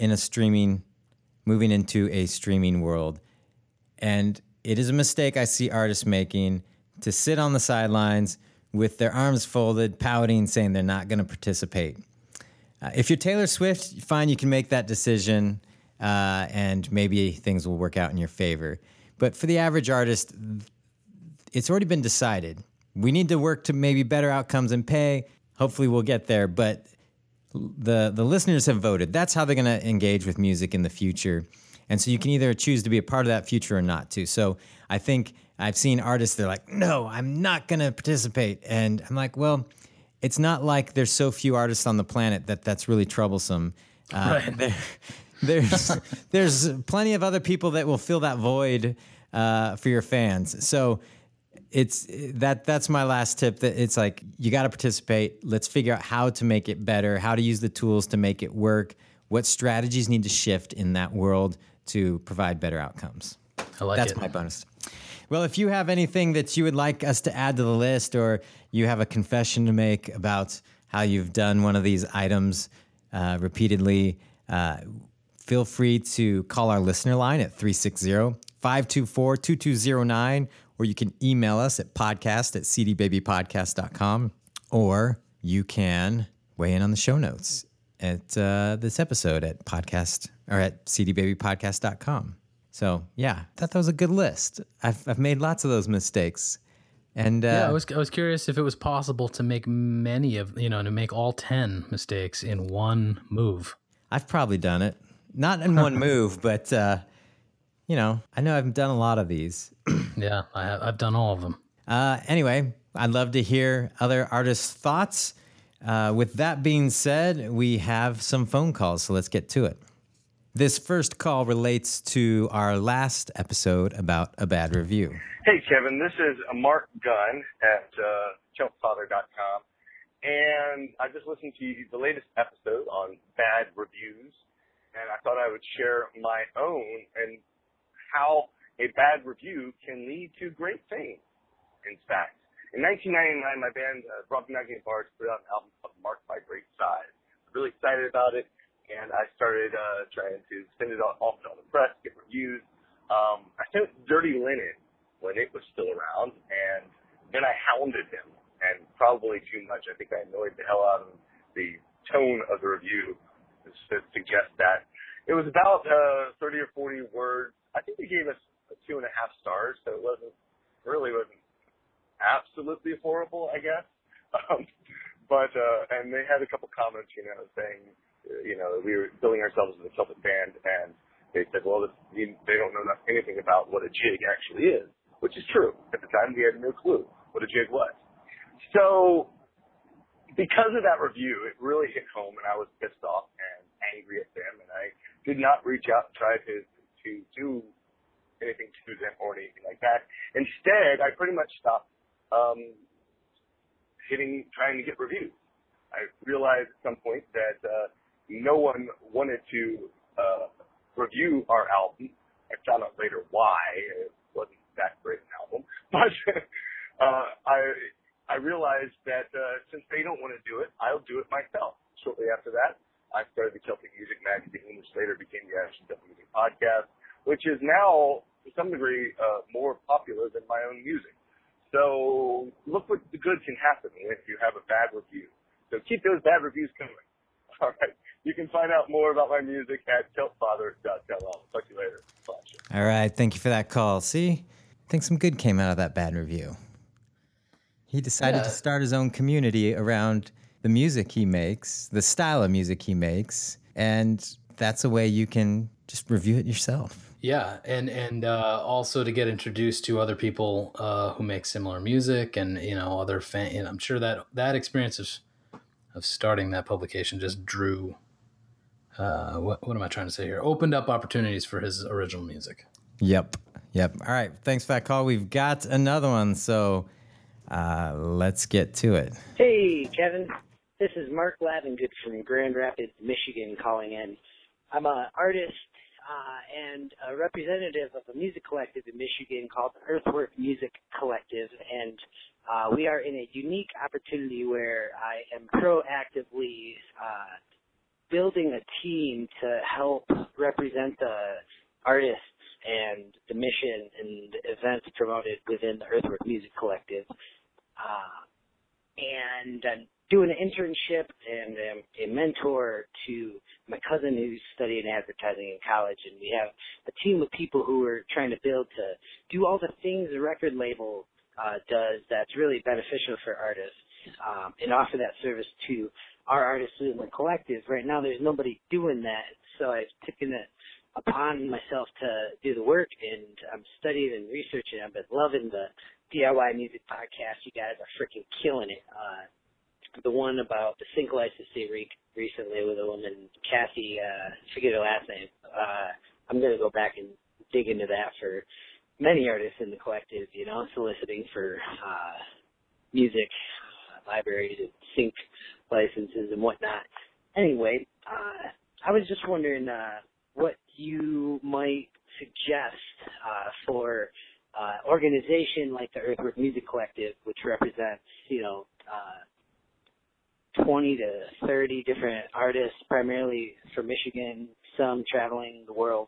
moving into a streaming world. And it is a mistake I see artists making to sit on the sidelines with their arms folded, pouting, saying they're not going to participate. If you're Taylor Swift, fine, you can make that decision, and maybe things will work out in your favor. But for the average artist, it's already been decided. We need to work to maybe better outcomes and pay. Hopefully we'll get there, but the listeners have voted. That's how they're going to engage with music in the future. And so you can either choose to be a part of that future or not to. So I think I've seen artists, they're like, no, I'm not going to participate. And I'm like, well, it's not like there's so few artists on the planet that's really troublesome. Right. There's plenty of other people that will fill that void for your fans. So that's my last tip. That it's like you got to participate. Let's figure out how to make it better, how to use the tools to make it work, what strategies need to shift in that world to provide better outcomes. I like That's it. my bonus. Well, if you have anything that you would like us to add to the list, or you have a confession to make about how you've done one of these items repeatedly, feel free to call our listener line at 360-524-2209, or you can email us at podcast@cdbabypodcast.com, or you can weigh in on the show notes at this episode at cdbabypodcast.com. So, yeah, I thought that was a good list. I've made lots of those mistakes. And I was curious if it was possible to make to make all 10 mistakes in one move. I've probably done it. Not in one move, but, I know I've done a lot of these. Yeah, I've done all of them. Anyway, I'd love to hear other artists' thoughts. With that being said, we have some phone calls, so let's get to it. This first call relates to our last episode about a bad review. Hey, Kevin, this is Mark Gunn at chumpfather.com, and I just listened to the latest episode on bad reviews, and I thought I would share my own and how a bad review can lead to great things, in fact. In 1999, my band, Broken Nagging Bars, put out an album called Marked by Great Size. I'm really excited about it, and I started trying to send it off to all the press, get reviews. I sent it to Dirty Linen when it was still around, and then I hounded him, and probably too much. I think I annoyed the hell out of him. The tone of the review suggests that. It was about 30 or 40 words. I think they gave us 2.5 stars, so it wasn't absolutely horrible, I guess. But and they had a couple comments, saying, we were billing ourselves as a Celtic band, and they said, well, they don't know anything about what a jig actually is, which is true. At the time, we had no clue what a jig was. So because of that review, it really hit home, and I was pissed off and angry at them, and I did not reach out and try to do anything to them or anything like that. Instead, I pretty much stopped trying to get reviews. I realized at some point that no one wanted to review our album. I found out later why. It wasn't that great an album. But I realized that since they don't want to do it, I'll do it myself. Shortly after that, I started the Celtic Music Magazine, which later became the Action Celtic Music Podcast, which is now, to some degree, more popular than my own music. So look what the good can happen if you have a bad review. So keep those bad reviews coming. All right. You can find out more about my music at chumpfather.com. Talk to you later. Bye. All right. Thank you for that call. See, I think some good came out of that bad review. He decided to start his own community around the music he makes, the style of music he makes, and that's a way you can just review it yourself. Yeah, and also to get introduced to other people who make similar music, and other fan. And I'm sure that experience of starting that publication just drew. What am I trying to say here? Opened up opportunities for his original music. Yep. All right. Thanks for that call. We've got another one, so let's get to it. Hey, Kevin. This is Mark Lavengood from Grand Rapids, Michigan calling in. I'm an artist and a representative of a music collective in Michigan called the Earthwork Music Collective, and we are in a unique opportunity where I am proactively building a team to help represent the artists and the mission and events promoted within the Earthwork Music Collective. And I'm doing an internship and am a mentor to my cousin who's studying advertising in college, and we have a team of people who are trying to build to do all the things a record label does that's really beneficial for artists, and offer that service to our artists in the collective. Right now there's nobody doing that, so I've taken it upon myself to do the work, and I'm studying and researching. I've been loving the DIY music podcast. You guys are freaking killing it. The one about the sync licensing recently with a woman, Kathy, I forget her last name. I'm going to go back and dig into that for many artists in the collective, you know, soliciting for music libraries and sync licenses and whatnot. Anyway, I was just wondering what you might suggest for organization like the Earthwork Music Collective, which represents, 20 to 30 different artists, primarily from Michigan, some traveling the world,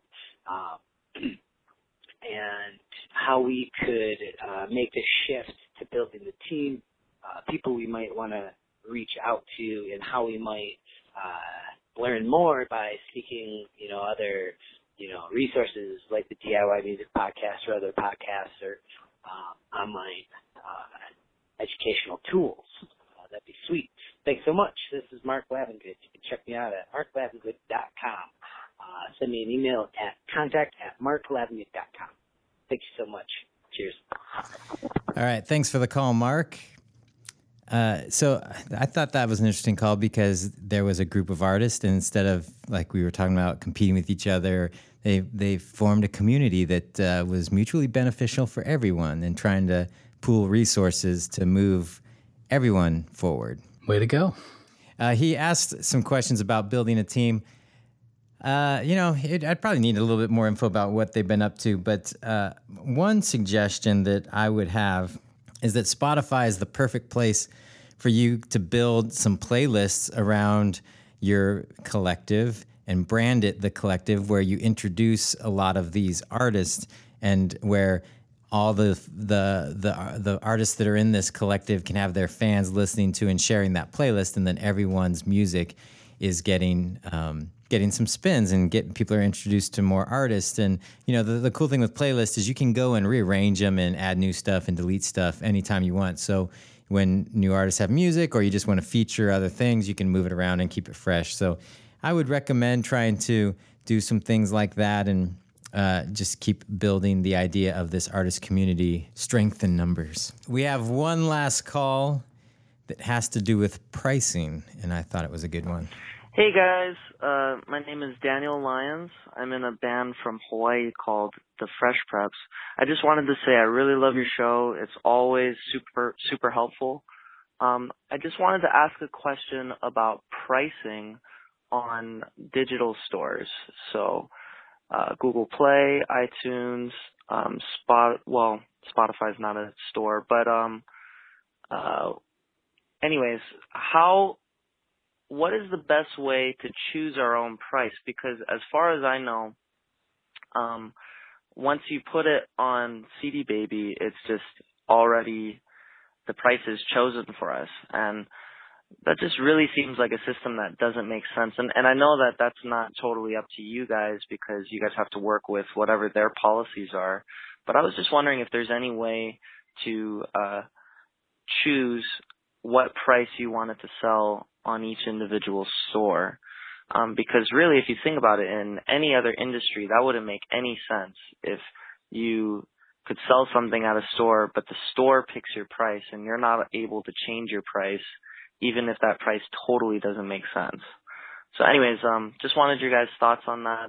and how we could make this shift to building the team, people we might want to reach out to, and how we might learn more by seeking, other, resources like the DIY Music Podcast or other podcasts or online educational tools. That'd be sweet. Thanks so much. This is Mark Lavengood. You can check me out at marklavengood.com. Send me an email at contact@marklavengood.com. Thank you so much. Cheers. All right. Thanks for the call, Mark. So I thought that was an interesting call because there was a group of artists, and instead of, like we were talking about, competing with each other, they formed a community that was mutually beneficial for everyone and trying to pool resources to move everyone forward. Way to go. He asked some questions about building a team. I'd probably need a little bit more info about what they've been up to, but one suggestion that I would have is that Spotify is the perfect place for you to build some playlists around your collective and brand it the collective, where you introduce a lot of these artists and where all the artists that are in this collective can have their fans listening to and sharing that playlist, and then everyone's music is getting some spins and people are introduced to more artists. And the cool thing with playlists is you can go and rearrange them and add new stuff and delete stuff anytime you want. So when new artists have music or you just want to feature other things, you can move it around and keep it fresh. So I would recommend trying to do some things like that and just keep building the idea of this artist community, strength in numbers. We have one last call that has to do with pricing, and I thought it was a good one. Hey guys, my name is Daniel Lyons. I'm in a band from Hawaii called the Fresh Preps. I just wanted to say I really love your show. It's always super, super helpful. I just wanted to ask a question about pricing on digital stores. So Google Play, iTunes, Spotify's not a store, but anyways, what is the best way to choose our own price? Because as far as I know, once you put it on CD Baby, it's just already, the price is chosen for us. And that just really seems like a system that doesn't make sense. And I know that that's not totally up to you guys because you guys have to work with whatever their policies are. But I was just wondering if there's any way to choose what price you wanted to sell on each individual store. Because really, if you think about it, in any other industry, that wouldn't make any sense if you could sell something at a store, but the store picks your price and you're not able to change your price, even if that price totally doesn't make sense. So anyways, just wanted your guys' thoughts on that.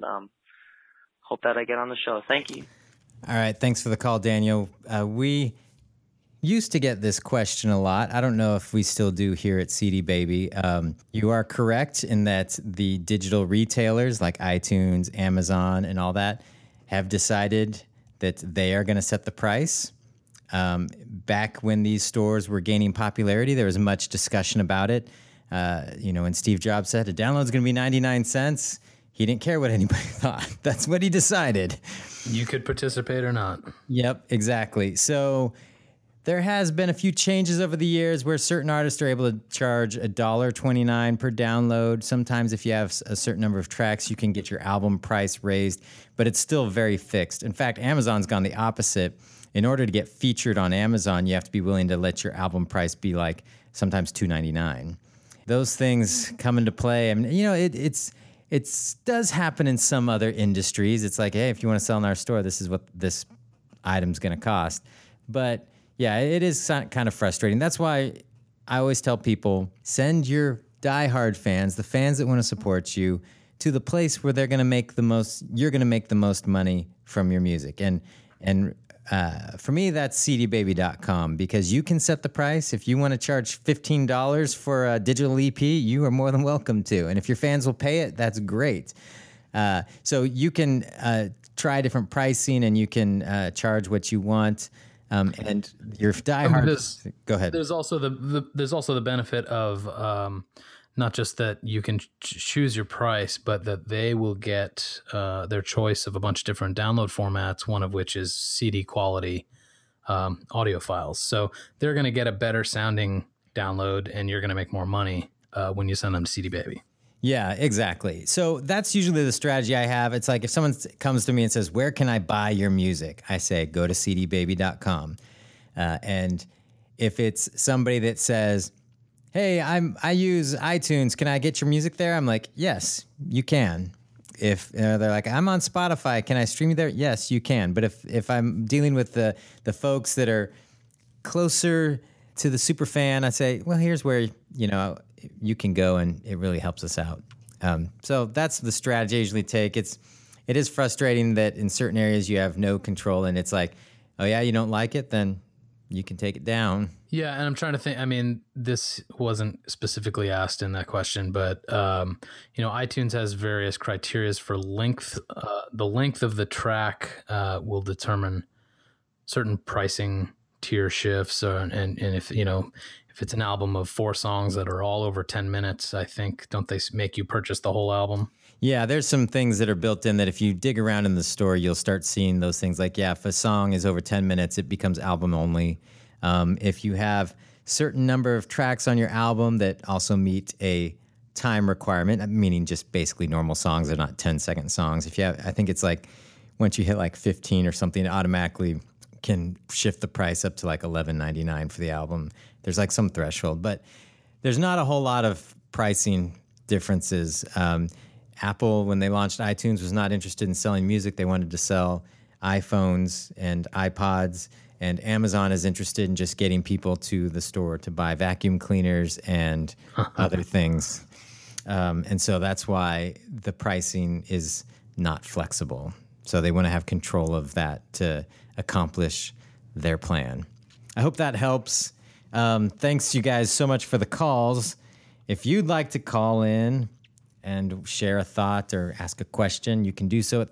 Hope that I get on the show. Thank you. All right. Thanks for the call, Daniel. We used to get this question a lot. I don't know if we still do here at CD Baby. You are correct in that the digital retailers like iTunes, Amazon, and all that have decided that they are going to set the price. Back when these stores were gaining popularity, there was much discussion about it. When Steve Jobs said a download's going to be 99 cents, he didn't care what anybody thought. That's what he decided. You could participate or not. Yep, exactly. So there has been a few changes over the years where certain artists are able to charge $1.29 per download. Sometimes if you have a certain number of tracks, you can get your album price raised, but it's still very fixed. In fact, Amazon's gone the opposite. In order to get featured on Amazon, you have to be willing to let your album price be like sometimes $2.99. Those things come into play. I mean, it does happen in some other industries. It's like, hey, if you want to sell in our store, this is what this item's going to cost. But yeah, it is kind of frustrating. That's why I always tell people, send your diehard fans, the fans that want to support you, to the place where you're going to make the most money from your music. And for me, that's cdbaby.com, because you can set the price. If you want to charge $15 for a digital EP, you are more than welcome to. And if your fans will pay it, that's great. So you can try different pricing, and you can charge what you want. And your diehard. Go ahead. There's also the benefit of not just that you can choose your price, but that they will get their choice of a bunch of different download formats, one of which is CD quality audio files. So they're going to get a better sounding download, and you're going to make more money when you send them to CD Baby. Yeah, exactly. So that's usually the strategy I have. It's like if someone comes to me and says, where can I buy your music? I say, go to cdbaby.com. And if it's somebody that says, hey, I use iTunes, can I get your music there? I'm like, yes, you can. If they're like, I'm on Spotify, can I stream you there? Yes, you can. But if I'm dealing with the folks that are closer to the super fan, I say, well, here's where, you can go, and it really helps us out. So that's the strategy I usually take. It is frustrating that in certain areas you have no control, and it's like, oh yeah, you don't like it, then you can take it down. Yeah, and I'm trying to think. I mean, this wasn't specifically asked in that question, but iTunes has various criterias for length. The length of the track will determine certain pricing tier shifts, and if it's an album of 4 songs that are all over 10 minutes, I think, don't they make you purchase the whole album? Yeah, there's some things that are built in that if you dig around in the store, you'll start seeing those things. Like, yeah, if a song is over 10 minutes, it becomes album only. If you have certain number of tracks on your album that also meet a time requirement, meaning just basically normal songs, they're not 10-second songs. I think it's like once you hit like 15 or something, it automatically can shift the price up to like $11.99 for the album. There's like some threshold, but there's not a whole lot of pricing differences. Apple, when they launched iTunes, was not interested in selling music. They wanted to sell iPhones and iPods, and Amazon is interested in just getting people to the store to buy vacuum cleaners and other things. And so that's why the pricing is not flexible. So they want to have control of that to accomplish their plan. I hope that helps. Thanks, you guys, so much for the calls. If you'd like to call in and share a thought or ask a question, you can do so at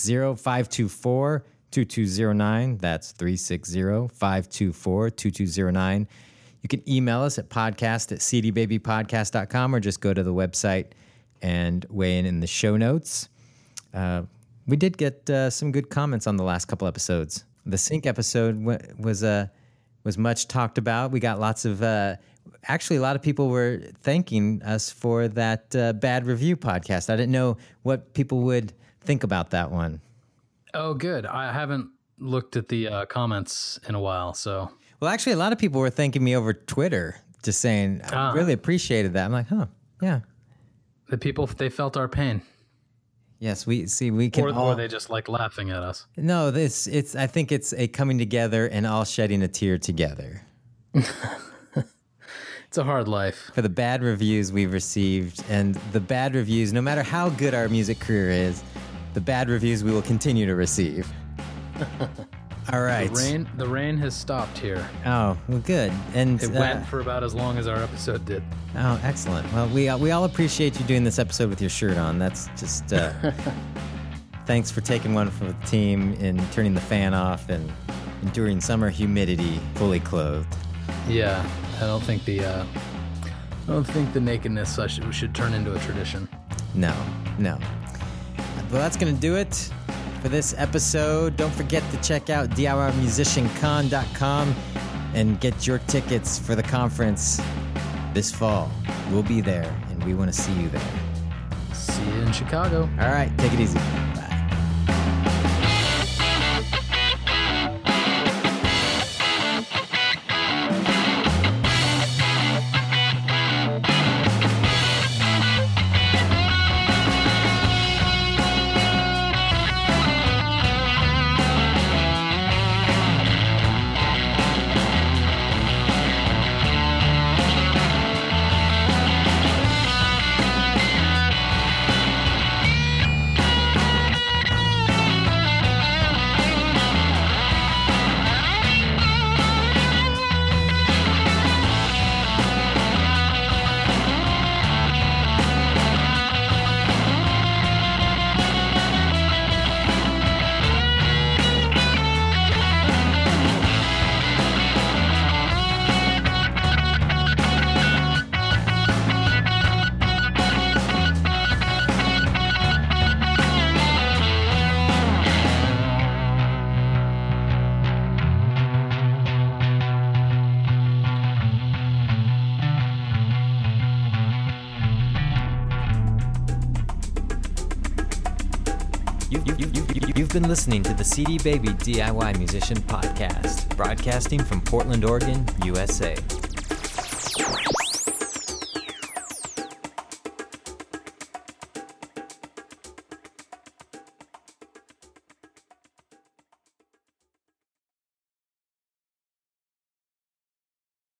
360-524-2209. That's 360-524-2209. You can email us at podcast@cdbabypodcast.com, or just go to the website and weigh in the show notes. We did get some good comments on the last couple episodes. The sync episode was much talked about. We got lots of, actually a lot of people were thanking us for that bad review podcast. I didn't know what people would think about that one. Oh, good. I haven't looked at the comments in a while, so. Well, actually a lot of people were thanking me over Twitter, just saying, I really appreciated that. I'm like, yeah. The people, they felt our pain. Yes, we can or they just like laughing at us. No, I think it's a coming together and all shedding a tear together. It's a hard life. For the bad reviews we've received, and the bad reviews, no matter how good our music career is, the bad reviews we will continue to receive. All right. The rain has stopped here. Oh, well, good. And it went for about as long as our episode did. Oh, excellent. Well, we all appreciate you doing this episode with your shirt on. That's just thanks for taking one for the team and turning the fan off and enduring summer humidity fully clothed. Yeah, I don't think the nakedness should turn into a tradition. No. Well, that's going to do it for this episode. Don't forget to check out DIYmusicianCon.com and get your tickets for the conference this fall. We'll be there, and we want to see you there. See you in Chicago. All right, take it easy. Bye. You've been listening to the CD Baby DIY Musician Podcast, broadcasting from Portland, Oregon, USA.